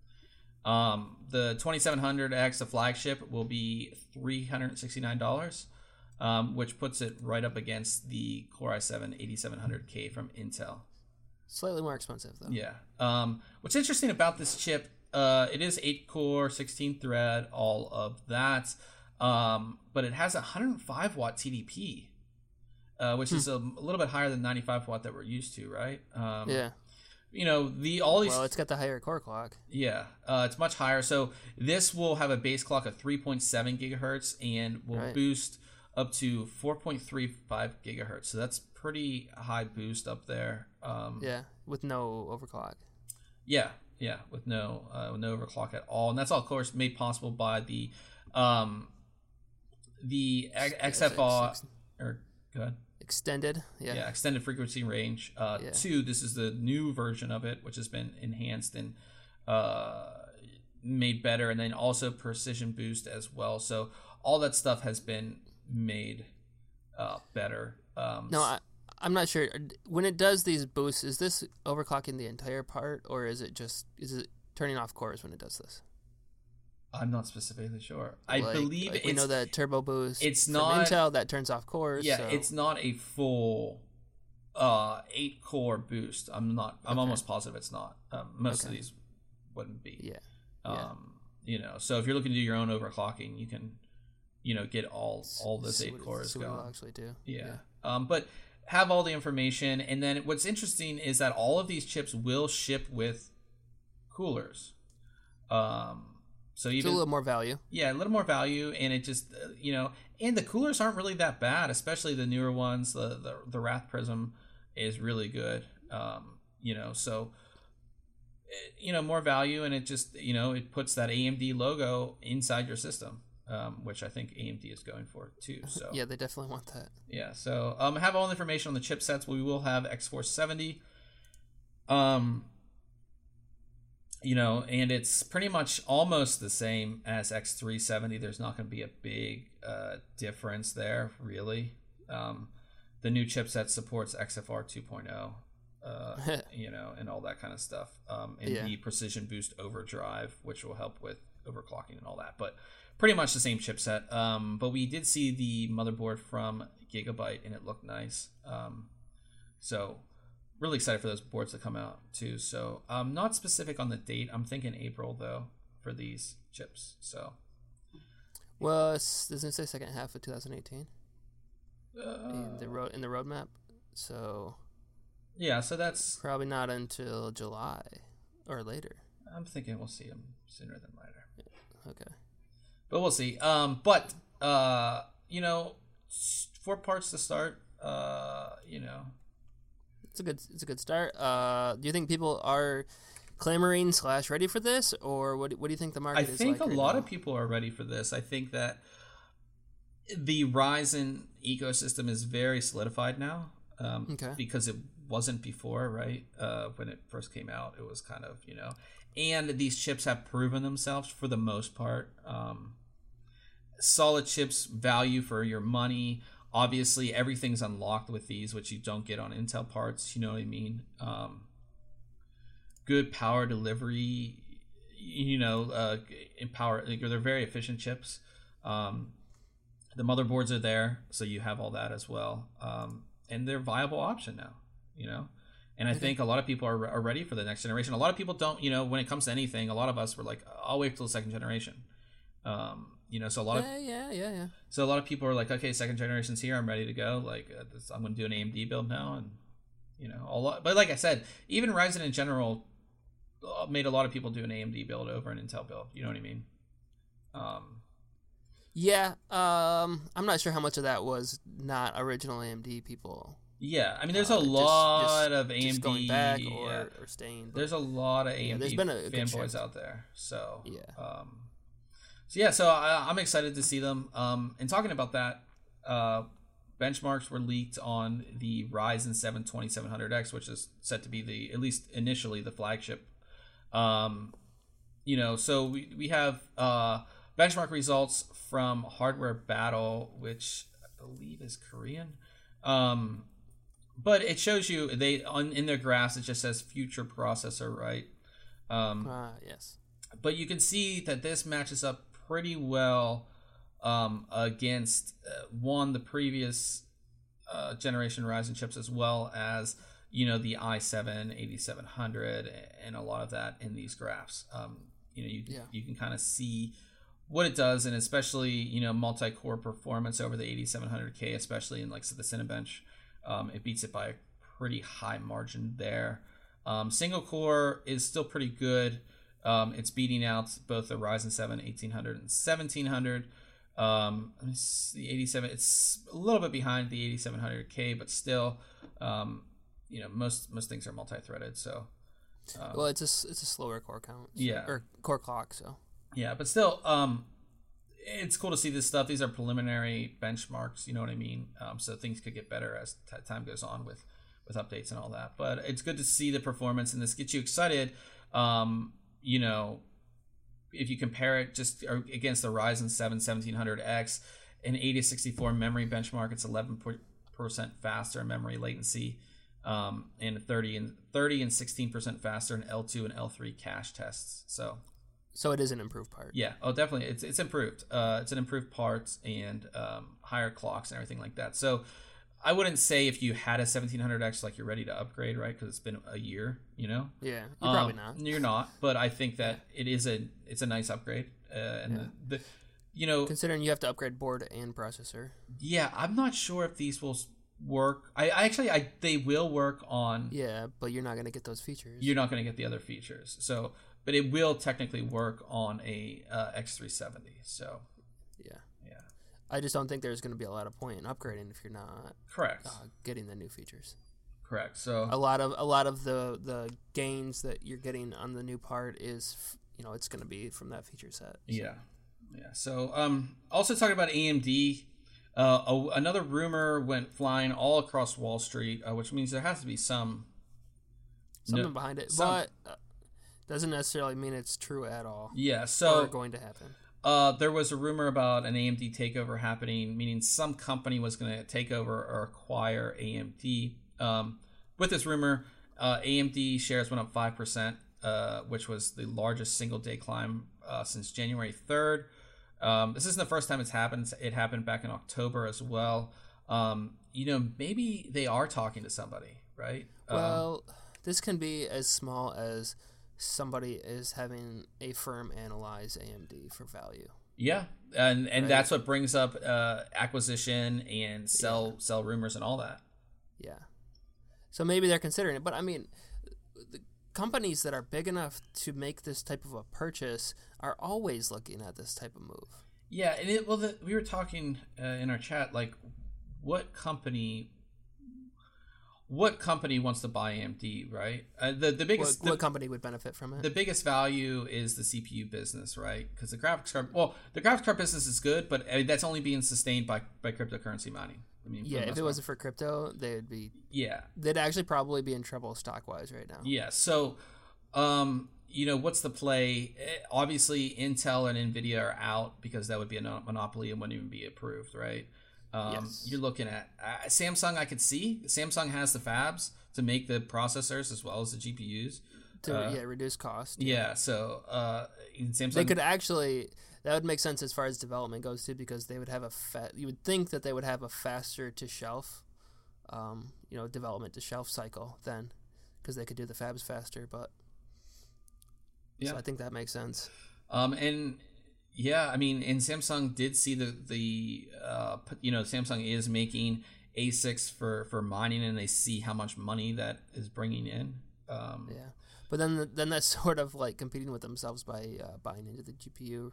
Um, the twenty-seven hundred X, the flagship, will be three hundred sixty-nine dollars, um, which puts it right up against the Core i seven eighty-seven hundred K from Intel. Slightly more expensive, though. Yeah. Um, what's interesting about this chip, uh, it is eight core, sixteen thread, all of that, um, but it has a one hundred five watt T D P, uh, which hmm. is a, a little bit higher than ninety-five watt that we're used to, right? Um, yeah. You know, the all these. Well, it's got the higher core clock. Yeah, uh, it's much higher. So this will have a base clock of three point seven gigahertz and will right. boost up to four point three five gigahertz. So that's pretty high boost up there. Um, yeah, with no overclock. Yeah, yeah, with no uh, with no overclock at all, and that's all, of course, made possible by the um, the X F R. Or go ahead. Extended, yeah. Yeah, extended frequency range. Uh, yeah. Two, this is the new version of it, which has been enhanced and uh, made better, and then also precision boost as well. So all that stuff has been made uh, better. Um, no, I, I'm not sure. When it does these boosts, is this overclocking the entire part, or is it just is it turning off cores when it does this? I'm not specifically sure. I like, believe like it's, we know that turbo boost. It's from not Intel that turns off cores. Yeah, so. it's not a full uh, eight core boost. I'm not. I'm okay. almost positive it's not. Um, most okay. of these wouldn't be. Yeah. Um, yeah. You know, so if you're looking to do your own overclocking, you can, you know, get all all those eight what, cores so going. We'll actually do. Yeah. yeah. Um, but have all the information, and then what's interesting is that all of these chips will ship with coolers. Um. So even it's a little more value. Yeah, a little more value, and it just uh, you know, and the coolers aren't really that bad, especially the newer ones. The the, the Wrath Prism is really good. Um, you know, so it, you know, more value, and it just you know it puts that A M D logo inside your system, um, which I think A M D is going for too. So yeah, they definitely want that. Yeah, so um, have all the information on the chipsets. We will have X four seventy. Um. You know, and it's pretty much almost the same as X three seventy. There's not going to be a big uh, difference there, really. Um, the new chipset supports X F R two point oh, uh, you know, and all that kind of stuff. Um, and yeah. the Precision Boost Overdrive, which will help with overclocking and all that. But pretty much the same chipset. Um, but we did see the motherboard from Gigabyte, and it looked nice. Um, so... really excited for those boards to come out too. So I'm not specific on the date. I'm thinking April though for these chips. So well, it's, doesn't it say second half of twenty eighteen uh, in the road in the roadmap? So yeah, so that's probably not until July or later. I'm thinking we'll see them sooner than later. Yeah. Okay, but we'll see. Um, but uh, you know, four parts to start. Uh, you know. It's a good. It's a good start. Uh, do you think people are clamoring slash ready for this, or what? What do you think the market I is like? think a right lot now? of people are ready for this. I think that the Ryzen ecosystem is very solidified now, um, okay. because it wasn't before, right? Uh, when it first came out, it was kind of you know, and these chips have proven themselves for the most part. Um, solid chips, value for your money. Obviously, everything's unlocked with these, which you don't get on Intel parts. You know what I mean? Um, good power delivery. You know, uh, in power, they're very efficient chips. Um, the motherboards are there, so you have all that as well. Um, and they're a viable option now. You know, and I mm-hmm. think a lot of people are, are ready for the next generation. A lot of people don't. You know, when it comes to anything, a lot of us were like, "I'll wait till the second generation." Um, You know, so a lot of yeah, yeah, yeah, yeah. So a lot of people are like, okay, second generation's here. I'm ready to go. Like, uh, this, I'm going to do an A M D build now, and you know, a lot. But like I said, even Ryzen in general made a lot of people do an A M D build over an Intel build. You know what I mean? Um, yeah. Um, I'm not sure how much of that was not original A M D people. Yeah, I mean, there's uh, a lot just, just, of A M D just going back yeah. or, or staying. There's a lot of A M D yeah, been a fanboys out there. So yeah. Um, So yeah, so I, I'm excited to see them. Um, and talking about that, uh, benchmarks were leaked on the Ryzen seven twenty-seven hundred X, which is set to be the, at least initially, the flagship. Um, you know, so we we have uh, benchmark results from Hardware Battle, which I believe is Korean. Um, but it shows you they on in their graphs it just says future processor, right? Um, uh, yes. But you can see that this matches up pretty well um, against uh, one the previous uh, generation Ryzen chips, as well as you know the i seven eighty-seven hundred and a lot of that in these graphs. Um, you know you yeah. you can kind of see what it does, and especially you know multi-core performance over the eighty-seven hundred K, especially in like the Cinebench, um, it beats it by a pretty high margin there. Um, single core is still pretty good. Um, it's beating out both the Ryzen seven eighteen hundred and seventeen hundred. Um, the eighty-seven, it's a little bit behind the eighty-seven hundred K, but still, um, you know, most most things are multi-threaded. So, um, well, it's a it's a slower core count, so, yeah, or core clock. So, yeah, but still, um, it's cool to see this stuff. These are preliminary benchmarks. You know what I mean? Um, so things could get better as t- time goes on with with updates and all that. But it's good to see the performance, and this gets you excited. Um, You know, if you compare it just against the Ryzen seven seventeen hundred X, an eighty sixty-four memory benchmark, it's eleven percent faster in memory latency, um, and thirty and thirty and sixteen percent faster in L two and L three cache tests. So, so it is an improved part. Yeah, oh, definitely, it's it's improved. Uh, it's an improved part and um, higher clocks and everything like that. So, I wouldn't say if you had a seventeen hundred X like you're ready to upgrade, right? Because it's been a year, you know. Yeah, you're um, probably not. You're not, but I think that yeah. it is a it's a nice upgrade, uh, and yeah. the, the you know considering you have to upgrade board and processor. Yeah, I'm not sure if these will work. I, I actually I they will work on. Yeah, but you're not going to get those features. You're not going to get the other features. So, but it will technically work on a uh, X three seventy. So. Yeah. I just don't think there's going to be a lot of point in upgrading if you're not correct uh, getting the new features. Correct. So a lot of a lot of the, the gains that you're getting on the new part is, you know, it's going to be from that feature set. So. Yeah, yeah. So um, also talking about A M D, uh, a, another rumor went flying all across Wall Street, uh, which means there has to be some something no, behind it, some, but uh, doesn't necessarily mean it's true at all. Yeah. So or going to happen. Uh, there was a rumor about an A M D takeover happening, meaning some company was going to take over or acquire A M D. Um, with this rumor, uh, A M D shares went up five percent, uh, which was the largest single-day climb uh, since January third. Um, this isn't the first time it's happened. It happened back in October as well. Um, you know, maybe they are talking to somebody, right? Well, um, this can be as small as somebody is having a firm analyze A M D for value. Yeah, and and right? that's what brings up uh, acquisition and sell yeah. sell rumors and all that. Yeah. So maybe they're considering it, but I mean, the companies that are big enough to make this type of a purchase are always looking at this type of move. Yeah, and it, well, the, we were talking uh, in our chat, like, what company, what company wants to buy A M D, right? Uh, the the biggest, what, the, what company would benefit from it? The biggest value is the C P U business, right? Because the graphics card, well, the graphics card business is good, but I mean, that's only being sustained by by cryptocurrency mining. I mean, yeah, if it wasn't for crypto, they'd be yeah, they'd actually probably be in trouble stock wise right now. Yeah, so, um, you know, what's the play? Obviously, Intel and Nvidia are out because that would be a monopoly and wouldn't even be approved, right? Um, yes. You're looking at uh, Samsung. I could see Samsung has the fabs to make the processors as well as the G P Us to uh, yeah reduce cost. Yeah, yeah so uh, Samsung they could actually. That would make sense as far as development goes too, because they would have a fa- you would think that they would have a faster to shelf, um, you know, development to shelf cycle then, because they could do the fabs faster. But yeah, so I think that makes sense. Um, and yeah, I mean, and Samsung did see the the uh, you know, Samsung is making A SICs for for mining, and they see how much money that is bringing in. Um, yeah, but then then that's sort of like competing with themselves by uh, buying into the G P U.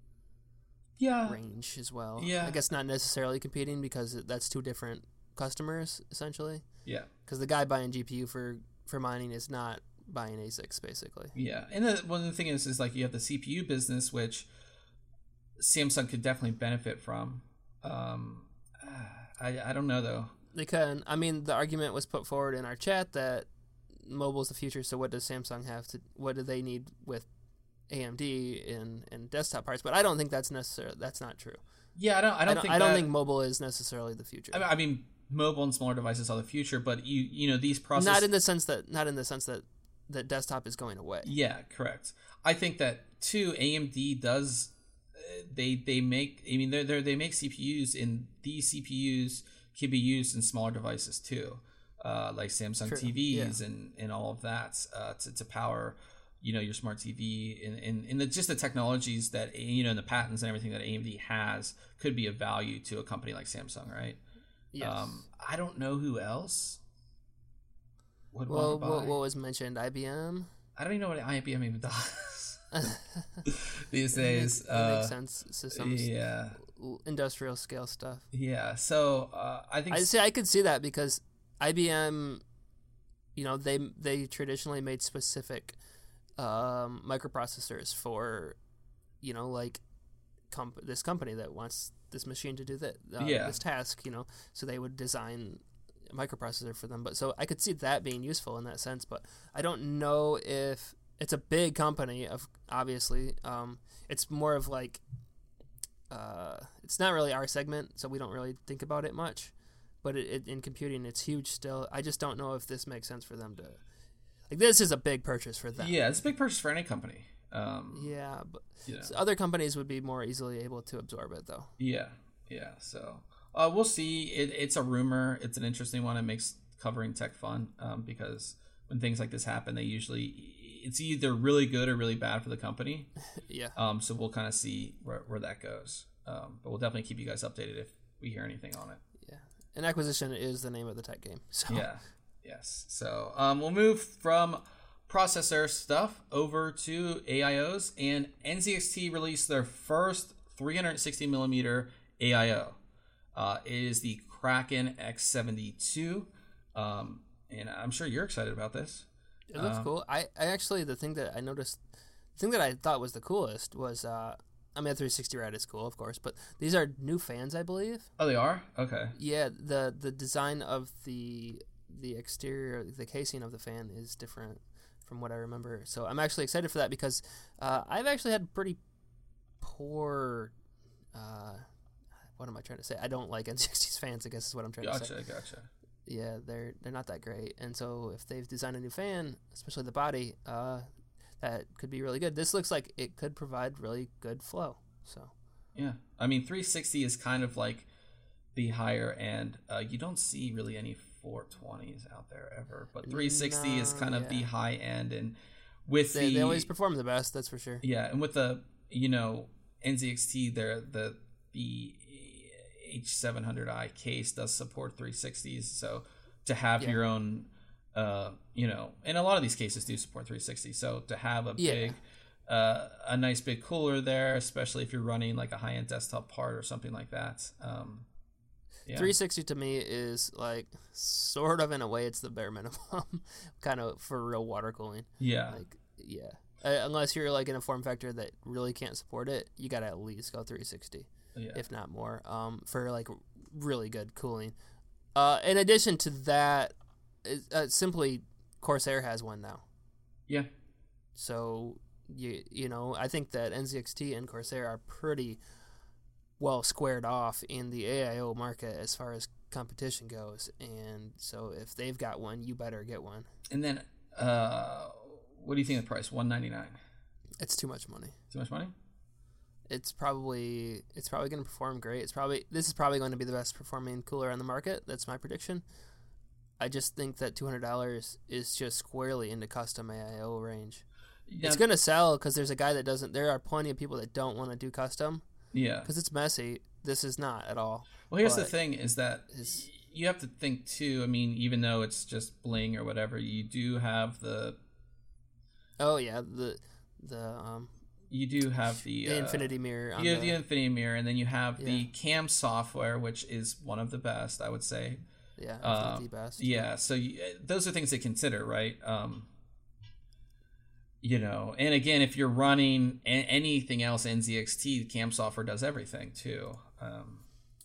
Yeah. range as well. Yeah. I guess not necessarily competing because that's two different customers essentially. Yeah. Because the guy buying G P U for, for mining is not buying A SICs basically. Yeah, and the, one of the thing is is like you have the C P U business, which Samsung could definitely benefit from. Um, I I don't know though. They can. I mean, the argument was put forward in our chat that mobile is the future. So what does Samsung have to? What do they need with A M D in, in desktop parts? But I don't think that's necessarily that's not true. Yeah, I don't. I don't, I don't think. I don't that, think mobile is necessarily the future. I mean, I mean, mobile and smaller devices are the future, but you you know these process. Not in the sense that not in the sense that that desktop is going away. Yeah, correct. I think that too. A M D does. Uh, they they make. I mean, they they they make C P Us, and these C P Us can be used in smaller devices too, uh, like Samsung True. T Vs yeah. and and all of that uh, to to power. You know, your smart T V and, and, and the, just the technologies that, you know, and the patents and everything that A M D has could be of value to a company like Samsung, right? Yes. Um, I don't know who else would well, want to buy. What, what was mentioned? I B M? I don't even know what I B M even does these it days. Makes, uh, it makes sense. Systems, yeah. Industrial scale stuff. Yeah. So uh, I think... I see. I could see that because I B M, you know, they they traditionally made specific... Um, microprocessors for, you know, like comp- this company that wants this machine to do that, uh, yeah. this task, you know, so they would design a microprocessor for them. But so I could see that being useful in that sense, but I don't know if it's a big company. Of obviously, um, it's more of like, uh, it's not really our segment, so we don't really think about it much. But it, it, in computing, it's huge still. I just don't know if this makes sense for them to. Like, this is a big purchase for them. Yeah, it's a big purchase for any company. Um, yeah, but you know. So other companies would be more easily able to absorb it, though. Yeah, yeah. So uh, we'll see. It, it's a rumor. It's an interesting one. It makes covering tech fun um, because when things like this happen, they usually it's either really good or really bad for the company. yeah. Um. So we'll kind of see where, where that goes. Um. But we'll definitely keep you guys updated if we hear anything on it. Yeah. And acquisition is the name of the tech game. So. Yeah. Yes. So um, we'll move from processor stuff over to A I Os, and N Z X T released their first three sixty millimeter A I O. Uh, it is the Kraken X seventy-two, um, and I'm sure you're excited about this. It looks um, cool. I, I actually, the thing that I noticed, the thing that I thought was the coolest was, uh, I mean, the three sixty rad is cool, of course, but these are new fans, I believe. Oh, they are? Okay. Yeah, the the design of the the exterior, the casing of the fan is different from what I remember. So I'm actually excited for that because uh, I've actually had pretty poor, uh, what am I trying to say? I don't like N Z X T's fans, I guess is what I'm trying gotcha, to say. Gotcha, gotcha. Yeah, they're they're not that great. And so if they've designed a new fan, especially the body, uh, that could be really good. This looks like it could provide really good flow. So yeah, I mean, three sixty is kind of like the higher end. Uh, you don't see really any four twenties out there ever, but three sixty no, is kind of yeah. the high end, and with they, the they always perform the best, that's for sure. Yeah, and with the you know N Z X T, there the the H seven hundred i case does support three sixties, so to have yeah. your own, uh, you know, and a lot of these cases do support three sixty, so to have a yeah. big, uh, a nice big cooler there, especially if you're running like a high end desktop part or something like that. Um, Yeah. three sixty to me is like sort of in a way it's the bare minimum kind of for real water cooling. Yeah. Like yeah. Uh, unless you're like in a form factor that really can't support it, you got to at least go three sixty. Yeah. If not more. Um for like really good cooling. Uh in addition to that, uh, simply Corsair has one now. Yeah. So you you know, I think that N Z X T and Corsair are pretty well squared off in the A I O market as far as competition goes, and so if they've got one, you better get one. And then, uh, what do you think of the price? one ninety-nine. It's too much money. Too much money? It's probably it's probably going to perform great. It's probably this is probably going to be the best performing cooler on the market. That's my prediction. I just think that two hundred dollars is just squarely into custom A I O range. Yeah. It's going to sell because there's a guy that doesn't. There are plenty of people that don't want to do custom. Yeah, because it's messy. This is not at all. Well, here's the thing: is that you have to think too. I mean, even though it's just bling or whatever, you do have the. Oh yeah, the the um. You do have the, the uh, Infinity Mirror. On you have the, the Infinity Mirror, and then you have yeah. the cam software, which is one of the best, I would say. Yeah, uh, the best. Yeah, so you, those are things to consider, right? Um, You know, and again, if you're running a- anything else, N Z X T, the cam software does everything too. Um,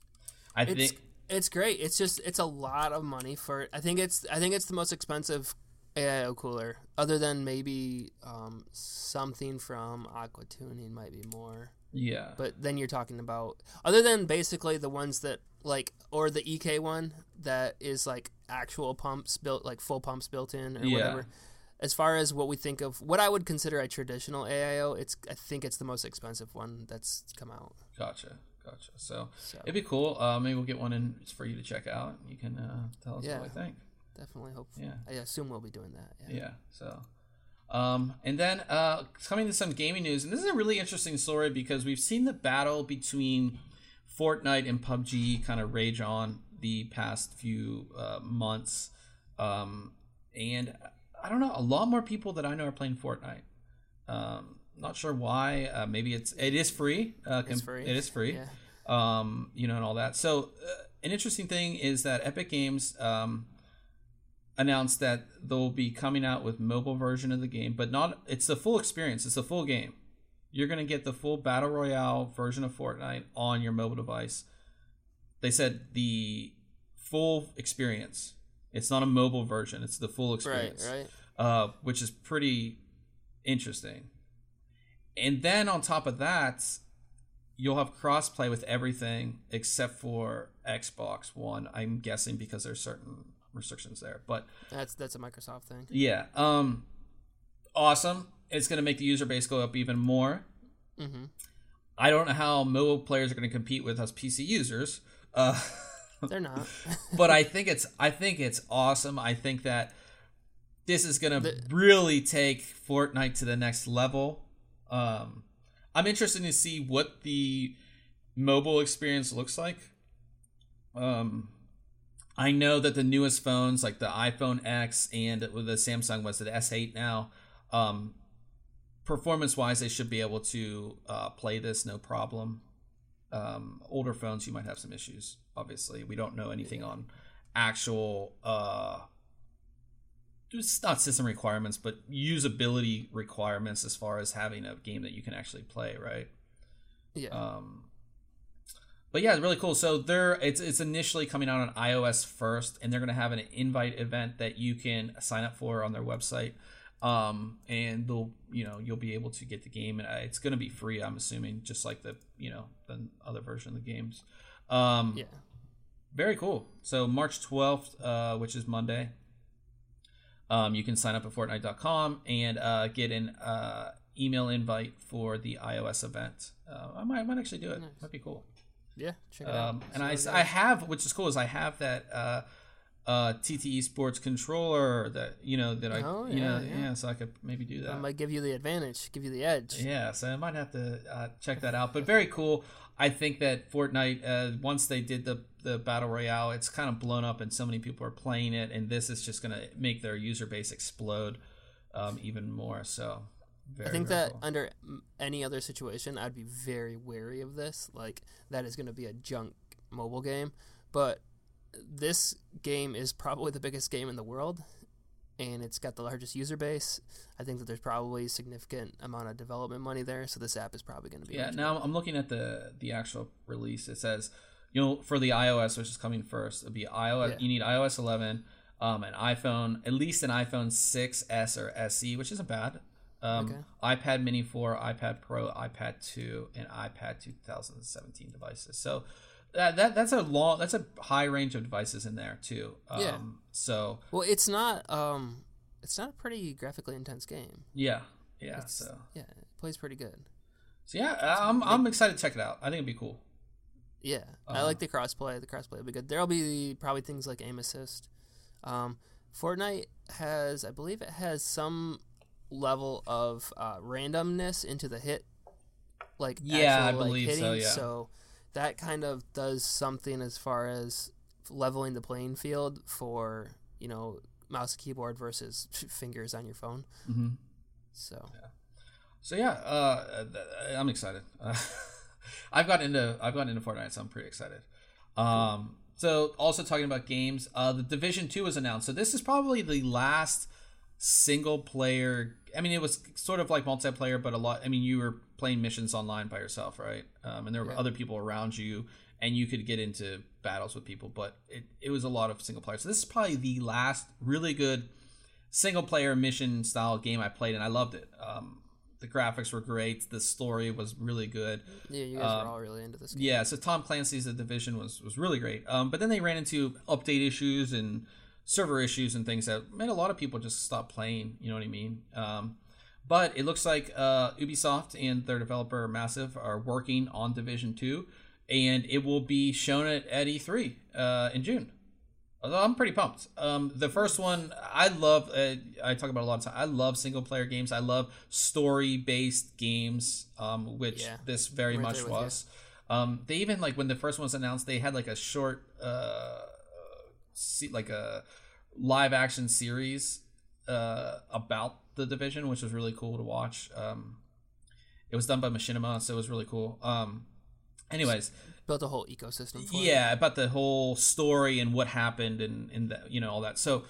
I it's, think it's great. It's just it's a lot of money for. I think it's I think it's the most expensive A I O cooler, other than maybe um, something from Aqua Tuning might be more. Yeah, but then you're talking about other than basically the ones that like or the E K one that is like actual pumps built like full pumps built in or yeah. whatever. As far as what we think of, what I would consider a traditional A I O, it's I think it's the most expensive one that's come out. Gotcha, gotcha. So, so. it'd be cool. Uh, maybe we'll get one in for you to check out. You can uh, tell us yeah, what you think. Definitely hope. Yeah, I assume we'll be doing that. Yeah. yeah so, um, and then uh, coming to some gaming news, and this is a really interesting story because we've seen the battle between Fortnite and P U B G kind of rage on the past few uh, months, um, and. I don't know. A lot more people that I know are playing Fortnite. Um, not sure why. Uh, maybe it's it is free. Uh, it's free. It is free. Yeah. Um, you know, and all that. So uh, an interesting thing is that Epic Games um, announced that they'll be coming out with mobile version of the game, but not. It's the full experience. It's the full game. You're gonna get the full battle royale version of Fortnite on your mobile device. They said the full experience. It's not a mobile version. It's the full experience. Right, right. Uh, which is pretty interesting. And then on top of that, you'll have crossplay with everything except for Xbox One. I'm guessing because there's certain restrictions there. But that's that's a Microsoft thing. Yeah. Um, awesome. It's going to make the user base go up even more. Mm-hmm. I don't know how mobile players are going to compete with us P C users. Uh They're not. But I think it's I think it's awesome. I think that this is gonna the, really take Fortnite to the next level. Um, I'm interested to see what the mobile experience looks like. Um, I know that the newest phones, like the iPhone X and the Samsung was the S eight now, um, performance-wise, they should be able to uh, play this no problem. Um, older phones, you might have some issues. Obviously, we don't know anything on actual, uh, it's not system requirements, but usability requirements as far as having a game that you can actually play, right? Yeah. Um, but yeah, it's really cool. So they're it's it's initially coming out on iOS first, and they're going to have an invite event that you can sign up for on their website. Um, and they'll, you know, you'll be able to get the game, and it's going to be free, I'm assuming, just like the, you know, the other version of the games. Um, yeah. Very cool. So March twelfth, uh, which is Monday, um, you can sign up at Fortnite dot com and uh, get an uh, email invite for the iOS event. Uh, I might, I might actually do it. Nice. Might be cool. Yeah, check it um, out. And I, I have, which is cool, is I have that uh, uh, T T E Sports controller that you know that I oh, you yeah, know yeah. yeah so I could maybe do that. That might give you the advantage, give you the edge. Yeah, so I might have to uh, check that out. But very cool. I think that Fortnite, uh, once they did the the battle royale, it's kind of blown up and so many people are playing it, and this is just going to make their user base explode um, even more. So very, I think very that cool. under any other situation, I'd be very wary of this. Like, that is going to be a junk mobile game. But this game is probably the biggest game in the world, and it's got the largest user base. I think that there's probably a significant amount of development money there, so this app is probably going to be... Yeah, now I'm looking at the the actual release. It says, you know, for the iOS, which is coming first, it'll be iOS. Yeah. You need iOS eleven, um, an iPhone, at least an iPhone six S or S E, which isn't bad. Um, Okay. iPad Mini four, iPad Pro, iPad two, and iPad two thousand seventeen devices. So that, that that's a long, that's a high range of devices in there too. Um, Yeah. So Well, it's not... Um, it's not a pretty graphically intense game. yeah, yeah. It's- So Yeah, it plays pretty good. so yeah, I'm I'm excited to check it out. I think it'd be cool. Yeah, I Uh, like the crossplay. The crossplay will be good. There'll be probably things like aim assist. Um, Fortnite has, I believe, it has some level of uh, randomness into the hit, like Yeah, I actual, like, believe hitting. so, yeah. So that kind of does something as far as leveling the playing field for, you know, mouse and keyboard versus fingers on your phone. Mm-hmm. So So yeah, uh, I'm excited. Uh, I've gotten into I've gotten into Fortnite, so I'm pretty excited. Um, so also talking about games, uh, the Division Two was announced. So this is probably the last single player. I mean, it was sort of like multiplayer, but a lot. I mean, you were playing missions online by yourself, right? Um, and there were Yeah. other people around you, and you could get into battles with people. But it it was a lot of single player. So this is probably the last really good single player mission style game I played, and I loved it. Um, the graphics were great. The story was really good. yeah, you guys Um, are all really into this game. Yeah, so Tom Clancy's The Division was was really great. Um, but then they ran into update issues and server issues and things that made a lot of people just stop playing. You know what I mean? Um, but it looks like uh, Ubisoft and their developer Massive are working on Division Two, and it will be shown at, at E three uh, in June. Although I'm pretty pumped. Um, the first one, I love. Uh, I talk about a lot of time. I love single player games. I love story based games, um, which Yeah. this very Right much there with was. Um, they even like when the first one was announced, they had like a short, uh, se- like a live action series uh, about the Division, which was really cool to watch. Um, it was done by Machinima, so it was really cool. Um, anyways. Built a whole ecosystem for it. Yeah, about the whole story and what happened and and the, you know all that. So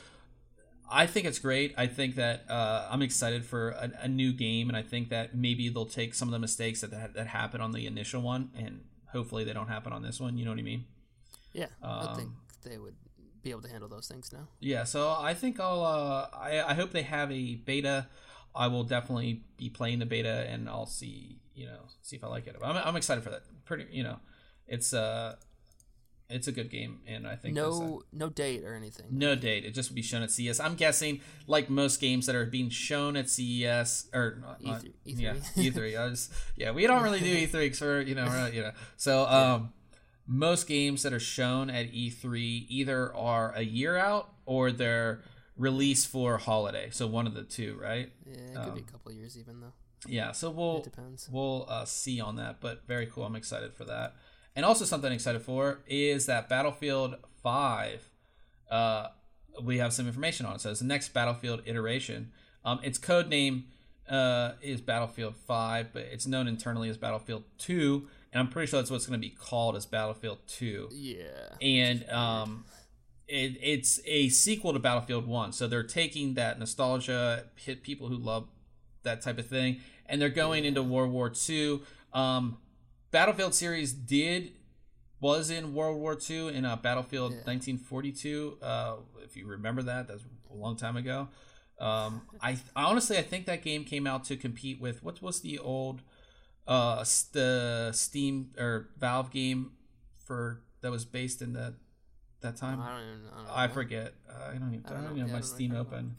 I think it's great. I think that uh, I'm excited for a, a new game, and I think that maybe they'll take some of the mistakes that that, that happened on the initial one, and hopefully they don't happen on this one. You know what I mean? Yeah, I Um, think they would be able to handle those things now. Yeah. So I think I'll. Uh, I I hope they have a beta. I will definitely be playing the beta, and I'll see you know see if I like it. I'm I'm excited for that. Pretty you know. It's uh it's a good game, and I think that's No, no date or anything. no date. It just will be shown at C E S. I'm guessing, like most games that are being shown at C E S or not, not- E three. yeah, E three. I was, yeah, we don't really do E three for you know, we're, you know. So um, most games that are shown at E three either are a year out or they're released for holiday. So one of the two, right? Yeah, it could Um, be a couple years even though. Yeah. So we'll It depends. we'll uh, see on that, but very cool. I'm excited for that. And also something I'm excited for is that Battlefield five, uh, we have some information on it. So it's the next Battlefield iteration. Um, its code name uh, is Battlefield five, but it's known internally as Battlefield two. And I'm pretty sure that's what it's going to be called as Battlefield two. Yeah. And um, it, it's a sequel to Battlefield one. So they're taking that nostalgia, hit people who love that type of thing, and they're going into World War two. Um, Battlefield series did was in World War two in uh, Battlefield Yeah. nineteen forty-two. Uh, if you remember that, that's a long time ago. Um, I, I honestly I think that game came out to compete with what was the old uh the Steam or Valve game for that was based in the that time. I don't even. I, don't I know. forget. Uh, I don't even. I I don't, don't even know. have Yeah, my I don't know Steam what you're open.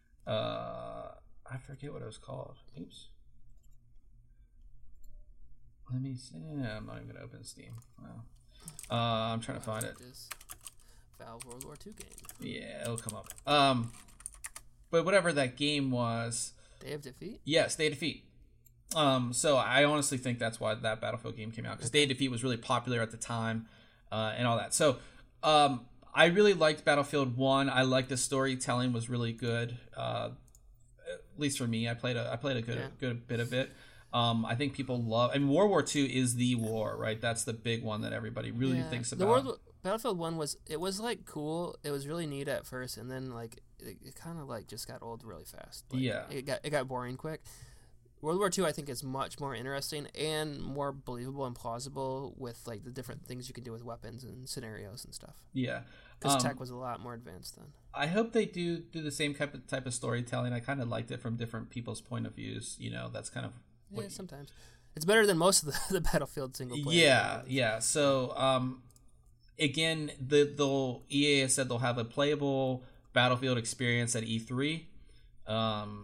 Uh, I forget what it was called. Oops. Let me see. Yeah, I'm not even gonna open Steam. Wow. Uh, I'm trying to find it. Is Valve World War Two game. Yeah, it'll come up. Um, but whatever that game was, Day of Defeat. Yes, Day of Defeat. Um, so I honestly think that's why that Battlefield game came out, because Day of Defeat was really popular at the time, uh, and all that. So, um, I really liked Battlefield One. I liked the storytelling was really good. Uh, at least for me, I played a I played a good yeah. good bit of it. Um, I think people love. I mean, World War Two is the war, right? That's the big one that everybody really yeah. thinks about. The World Battlefield One was it was like cool. It was really neat at first, and then like it, it kind of like just got old really fast. Like, yeah, it got it got boring quick. World War Two, I think, is much more interesting and more believable and plausible with like the different things you can do with weapons and scenarios and stuff. Yeah, because um, tech was a lot more advanced then. I hope they do do the same type of type of storytelling. I kind of liked it from different people's point of views. You know, that's kind of yeah. You, sometimes it's better than most of the, the Battlefield single player. Yeah, games. yeah. So um, again, the they'll E A has said they'll have a playable Battlefield experience at E three. Um.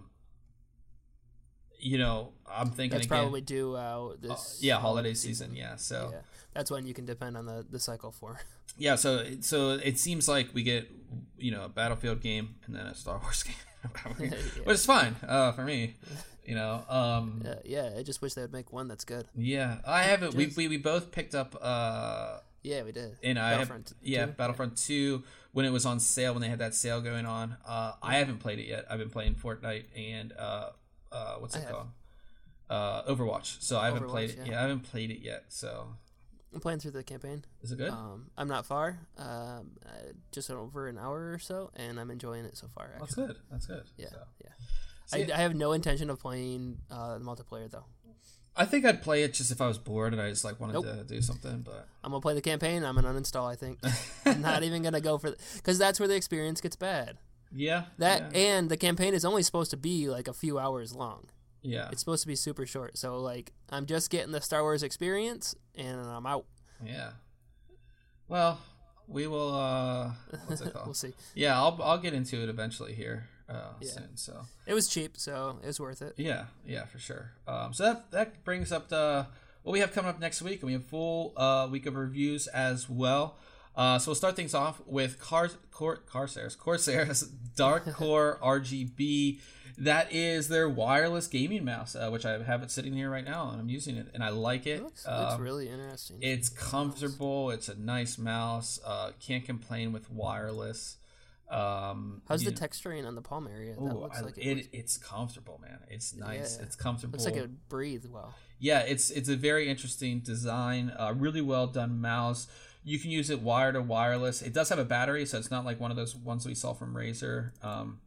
You know, I'm thinking that's again, probably due out this. Uh, yeah, holiday season. season. Yeah, so yeah, that's when you can depend on the, the cycle for. Yeah, so so it seems like we get you know a Battlefield game and then a Star Wars game, yeah. Which is fine uh, for me. You know, um, uh, yeah. I just wish they would make one that's good. Yeah, I haven't. We, we we both picked up. Uh, yeah, we did. And I have, yeah, Battlefront two when it was on sale when they had that sale going on. Uh, I haven't played it yet. I've been playing Fortnite and. Uh, Uh, what's it I called? Uh, Overwatch. So I haven't Overwatch, played it. Yeah. yeah, I haven't played it yet. So I'm playing through the campaign. Is it good? Um, I'm not far. Um, uh, just over an hour or so, and I'm enjoying it so far. Actually. That's good. That's good. Yeah, so. yeah. I, I have no intention of playing uh, the multiplayer though. I think I'd play it just if I was bored and I just like wanted nope. to do something. But I'm gonna play the campaign. I'm gonna uninstall. I think I'm not even gonna go for because that's where the experience gets bad. Yeah. That yeah. and the campaign is only supposed to be like a few hours long. Yeah. It's supposed to be super short. So, like, I'm just getting the Star Wars experience, and I'm out. Yeah. Well, we will, uh, what's it called? We'll see. Yeah, I'll I'll get into it eventually here uh, yeah. soon, so. It was cheap, so it was worth it. Yeah, yeah, for sure. Um, so that, that brings up the, what we have coming up next week, and we have a full uh, week of reviews as well. Uh, so we'll start things off with Car, Cor, Corsair's, Corsair's Dark Core R G B. That is their wireless gaming mouse, uh, which I have it sitting here right now, and I'm using it, and I like it. It looks, uh, looks really interesting. It's comfortable. It's a nice mouse. Uh, can't complain with wireless. Um, How's the know. texturing on the palm area? That Ooh, looks I, like it it looks... it's comfortable, man. It's nice. Yeah. It's comfortable. Looks like it would breathe well. Yeah, it's it's a very interesting design. Uh, really well done mouse. You can use it wired or wireless. It does have a battery, so it's not like one of those ones we saw from Razer. Um,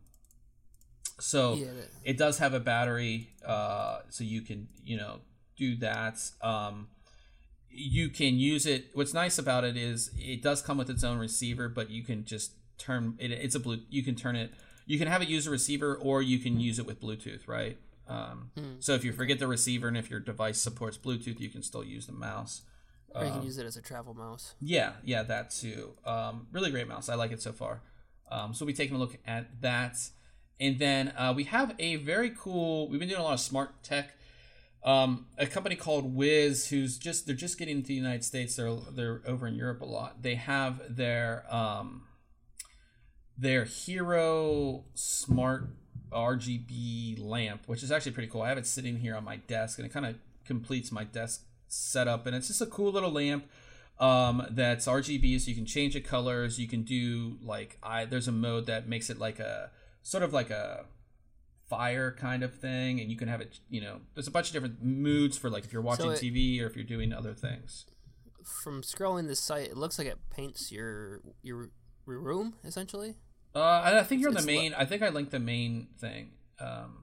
so yeah, it does have a battery, uh, so you can you know do that. Um, you can use it. What's nice about it is it does come with its own receiver, but you can just turn it. It's a blue. You can turn it. You can have it use a receiver, or you can use it with Bluetooth, right? Um, hmm. So if you forget the receiver and if your device supports Bluetooth, you can still use the mouse. Or you can um, use it as a travel mouse. Yeah, yeah, that too. Um, really great mouse. I like it so far. Um, so we'll be taking a look at that. And then uh, we have a very cool, we've been doing a lot of smart tech. Um, a company called Wiz, who's just, they're just getting into the United States. They're, they're over in Europe a lot. They have their, um, their Hero Smart R G B lamp, which is actually pretty cool. I have it sitting here on my desk, and it kind of completes my desk setup, and it's just a cool little lamp um, that's R G B, so you can change the colors. You can do like I there's a mode that makes it like a sort of like a fire kind of thing, and you can have it. You know, there's a bunch of different moods for like if you're watching so it, T V or if you're doing other things. From scrolling this site, it looks like it paints your your, your room essentially. Uh, I think you're on the main. I think I linked the main thing. Um,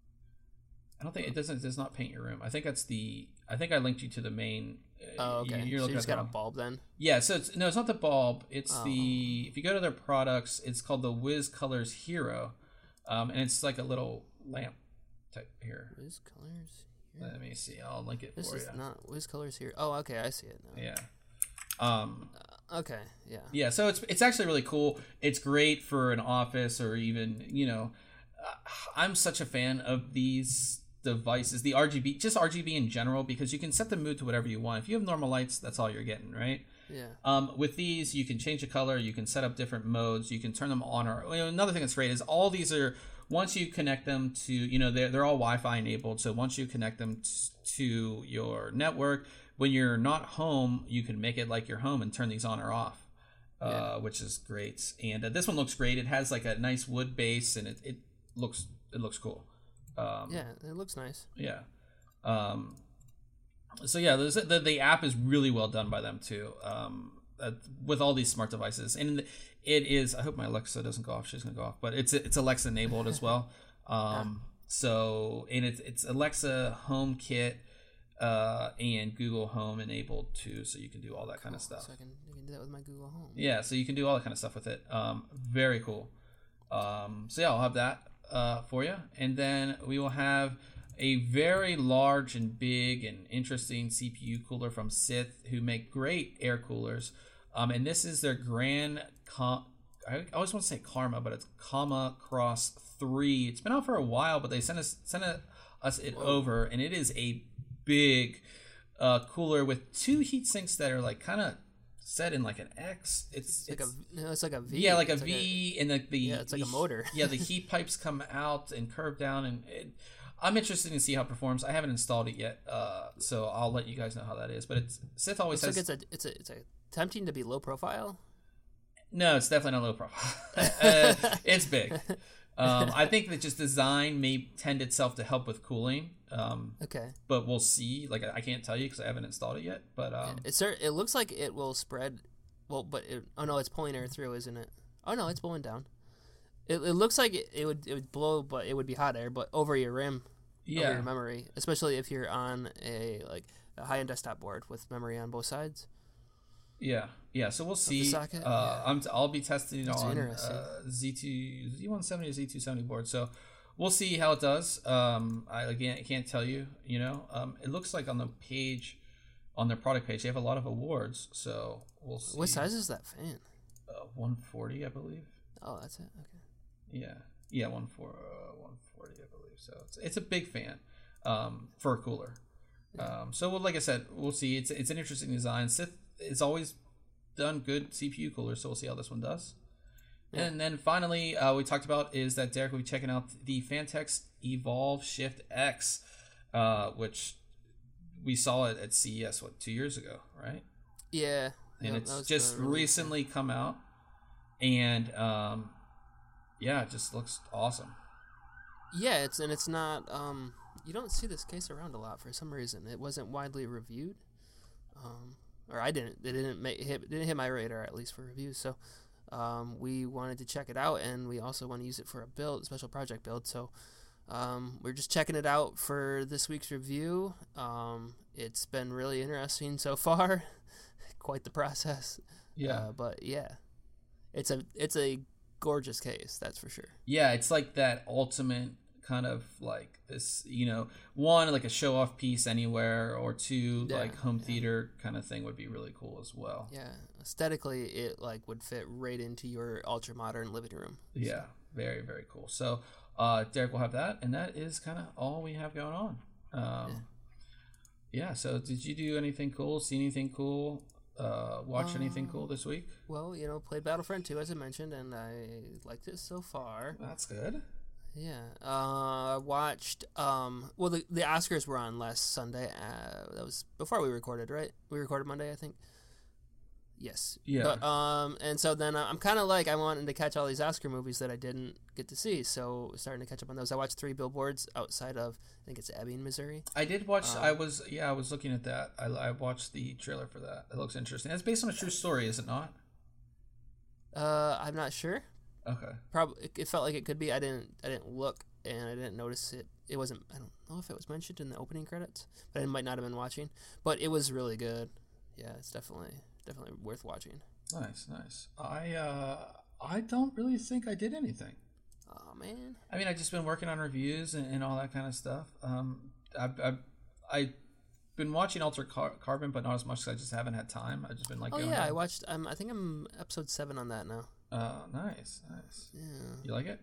I don't think it doesn't. It does not paint your room. I think that's the. I think I linked you to the main. Oh, okay. You're so you just got one. a bulb then. Yeah. So it's no, it's not the bulb. It's oh. the. If you go to their products, it's called the Wiz Colors Hero, um, and it's like a little lamp type here. Wiz Colors. Hero? Let me see. I'll link it this for is you. Not Wiz Colors here. Oh, okay. I see it now. Yeah. Um. Uh, okay. Yeah. Yeah. So it's it's actually really cool. It's great for an office or even you know, uh, I'm such a fan of these devices, the R G B, just R G B in general, because you can set the mood to whatever you want. If you have normal lights, that's all you're getting, right? Yeah. Um, with these, you can change the color. You can set up different modes. You can turn them on or you know, another thing that's great is all these are once you connect them to you know they're they're all Wi-Fi enabled. So once you connect them t- to your network, when you're not home, you can make it like your home and turn these on or off. Uh, yeah. Which is great, and uh, this one looks great. It has like a nice wood base, and it, it looks it looks cool. Um, yeah, it looks nice. Yeah. Um, so yeah, the the app is really well done by them too. Um, uh, with all these smart devices, and it is. I hope my Alexa doesn't go off. She's gonna go off, but it's it's Alexa enabled as well. Um, yeah. So and it's it's Alexa HomeKit. Uh, and Google Home enabled too, so you can do all that cool. kind of stuff. So I can, I can do that with my Google Home. Yeah, so you can do all that kind of stuff with it. Um, very cool. Um, so yeah, I'll have that uh, for you, and then we will have a very large and big and interesting C P U cooler from Sith, who make great air coolers. Um, and this is their Grand. Com- I always want to say Karma, but it's Comma Cross three. It's been out for a while, but they sent us sent us it Whoa. over, and it is a big uh, cooler with two heat sinks that are like kind of set in like an X. It's, it's like it's, a no, it's like a V. Yeah, like it's a like V, a, and the, the yeah, it's like the, a motor. Yeah, the heat pipes come out and curve down, and it, I'm interested to see how it performs. I haven't installed it yet, uh, so I'll let you guys know how that is. But it's Sith always it's says like it's a it's a it's a tempting to be low profile. No, it's definitely not low profile. uh, it's big. Um, I think that just design may tend itself to help with cooling. Um, okay. But we'll see. Like I can't tell you because I haven't installed it yet. But um, it it looks like it will spread. Well, but it, oh no, it's pulling air through, isn't it? Oh no, it's blowing down. It it looks like it, it would it would blow, but it would be hot air, but over your RAM, yeah, over your memory, especially if you're on a like a high end desktop board with memory on both sides. Yeah, yeah. So we'll see. Socket, uh, yeah. I'm t- I'll be testing it That's on uh, Z two Z one seventy or Z two seventy board. So we'll see how it does. Um, I again I can't tell you. You know, um, it looks like on the page, on their product page, they have a lot of awards. So we'll see. What size is that fan? Uh, one forty, I believe. Oh, that's it. Okay. Yeah, yeah, one for uh, one forty, I believe. So it's it's a big fan um, for a cooler. Yeah. Um, so well, like I said, we'll see. It's it's an interesting design. Sith it's always done good C P U coolers, so we'll see how this one does. Yeah. And then finally, uh, we talked about is that Derek will be checking out the Fantex Evolve Shift X, uh, which we saw it at C E S what two years ago, right? Yeah, and yeah, it's just recently come out, and um, yeah, it just looks awesome. Yeah, it's and it's not. Um, you don't see this case around a lot for some reason. It wasn't widely reviewed. Um, Or I didn't. It didn't make hit. Didn't hit my radar at least for reviews. So um, we wanted to check it out, and we also want to use it for a build, special project build. So um, we're just checking it out for this week's review. Um, it's been really interesting so far. Quite the process. Yeah. Uh, but yeah, it's a it's a gorgeous case. That's for sure. Yeah, it's like that ultimate kind of like this, you know, one like a show off piece anywhere, or two yeah, like home yeah. theater kind of thing would be really cool as well. Yeah, aesthetically it like would fit right into your ultra modern living room. Yeah, so. very very cool. So uh Derek will have that, and that is kind of all we have going on. Um yeah. yeah so did you do anything cool, see anything cool, uh watch uh, anything cool this week? Well, you know, played Battlefront two as I mentioned, and I liked it so far. That's good. Yeah, uh, I watched. Um, well, the the Oscars were on last Sunday. Uh, that was before we recorded, right? We recorded Monday, I think. Yes. Yeah. But, um, and so then I'm kind of like I wanted to catch all these Oscar movies that I didn't get to see, so starting to catch up on those. I watched Three Billboards Outside of, I think it's Ebbing, Missouri. I did watch. Um, I was yeah, I was looking at that. I I watched the trailer for that. It looks interesting. It's based on a true story, is it not? Uh, I'm not sure. Okay. Probably it felt like it could be. I didn't. I didn't look, and I didn't notice it. It wasn't. I don't know if it was mentioned in the opening credits, but I might not have been watching. But it was really good. Yeah, it's definitely definitely worth watching. Nice, nice. I uh, I don't really think I did anything. Oh man. I mean, I've just been working on reviews and, and all that kind of stuff. Um, I've I've I've been watching Altered Car- Carbon, but not as much because I just haven't had time. I've just been like. Oh going yeah, down. I watched. Um, I think I'm episode seven on that now. Oh, nice, nice. Yeah. You like it?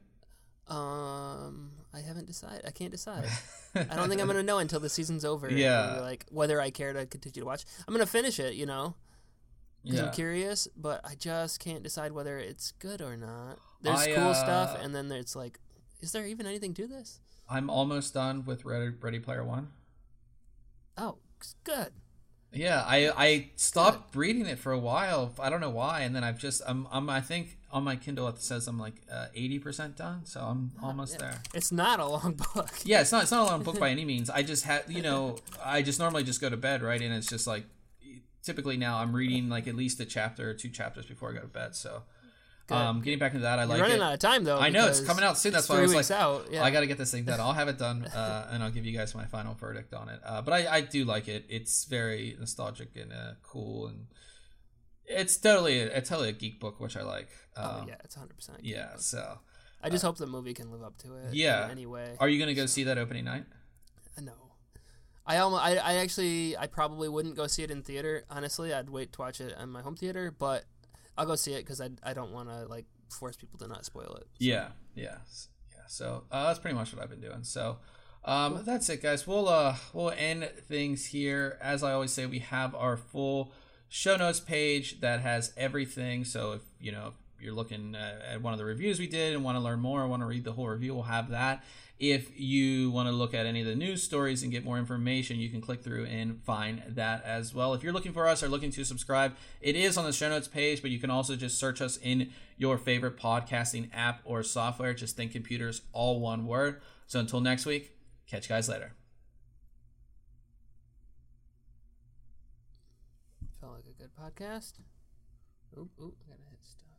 Um, I haven't decided. I can't decide. I don't think I'm gonna know until the season's over. Yeah. Like whether I care to continue to watch. I'm gonna finish it, you know. because yeah. I'm curious, but I just can't decide whether it's good or not. There's I, cool uh, stuff, and then it's like, is there even anything to this? I'm almost done with Ready, Ready Player One. Oh, good. Yeah, I I stopped good. reading it for a while. I don't know why, and then I've just I'm I'm I think on my Kindle it says I'm like uh, eighty percent done, so I'm oh, almost yeah. there. It's not a long book. Yeah, it's not it's not a long book by any means. I just had you know I just normally just go to bed, right, and it's just like typically now I'm reading like at least a chapter or two chapters before I go to bed. So good. um, getting back into that, I You're like running it. out of time though. I know it's coming out soon. That's why I was like, out. Yeah. I got to get this thing done. I'll have it done, uh, and I'll give you guys my final verdict on it. Uh, but I, I do like it. It's very nostalgic and uh, cool, and it's totally it's totally a geek book, which I like. Um, oh yeah, it's one hundred percent. Yeah, book. so I just uh, hope the movie can live up to it. Yeah. In any way. Are you gonna go see that opening night? No. I almost, I, I actually, I probably wouldn't go see it in theater. Honestly, I'd wait to watch it in my home theater, but I'll go see it because I, I don't want to like force people to not spoil it. So. Yeah, yeah, yeah. So uh, that's pretty much what I've been doing. So um, cool. That's it, guys. We'll uh, we'll end things here. As I always say, we have our full show notes page that has everything. So if you know if you're looking at one of the reviews we did and want to learn more, or want to read the whole review, we'll have that. If you want to look at any of the news stories and get more information, you can click through and find that as well. If you're looking for us or looking to subscribe, it is on the show notes page, but you can also just search us in your favorite podcasting app or software. Just Think Computers, all one word. So until next week, catch you guys later. Felt like a good podcast. Oop, oop, I gotta hit stuff.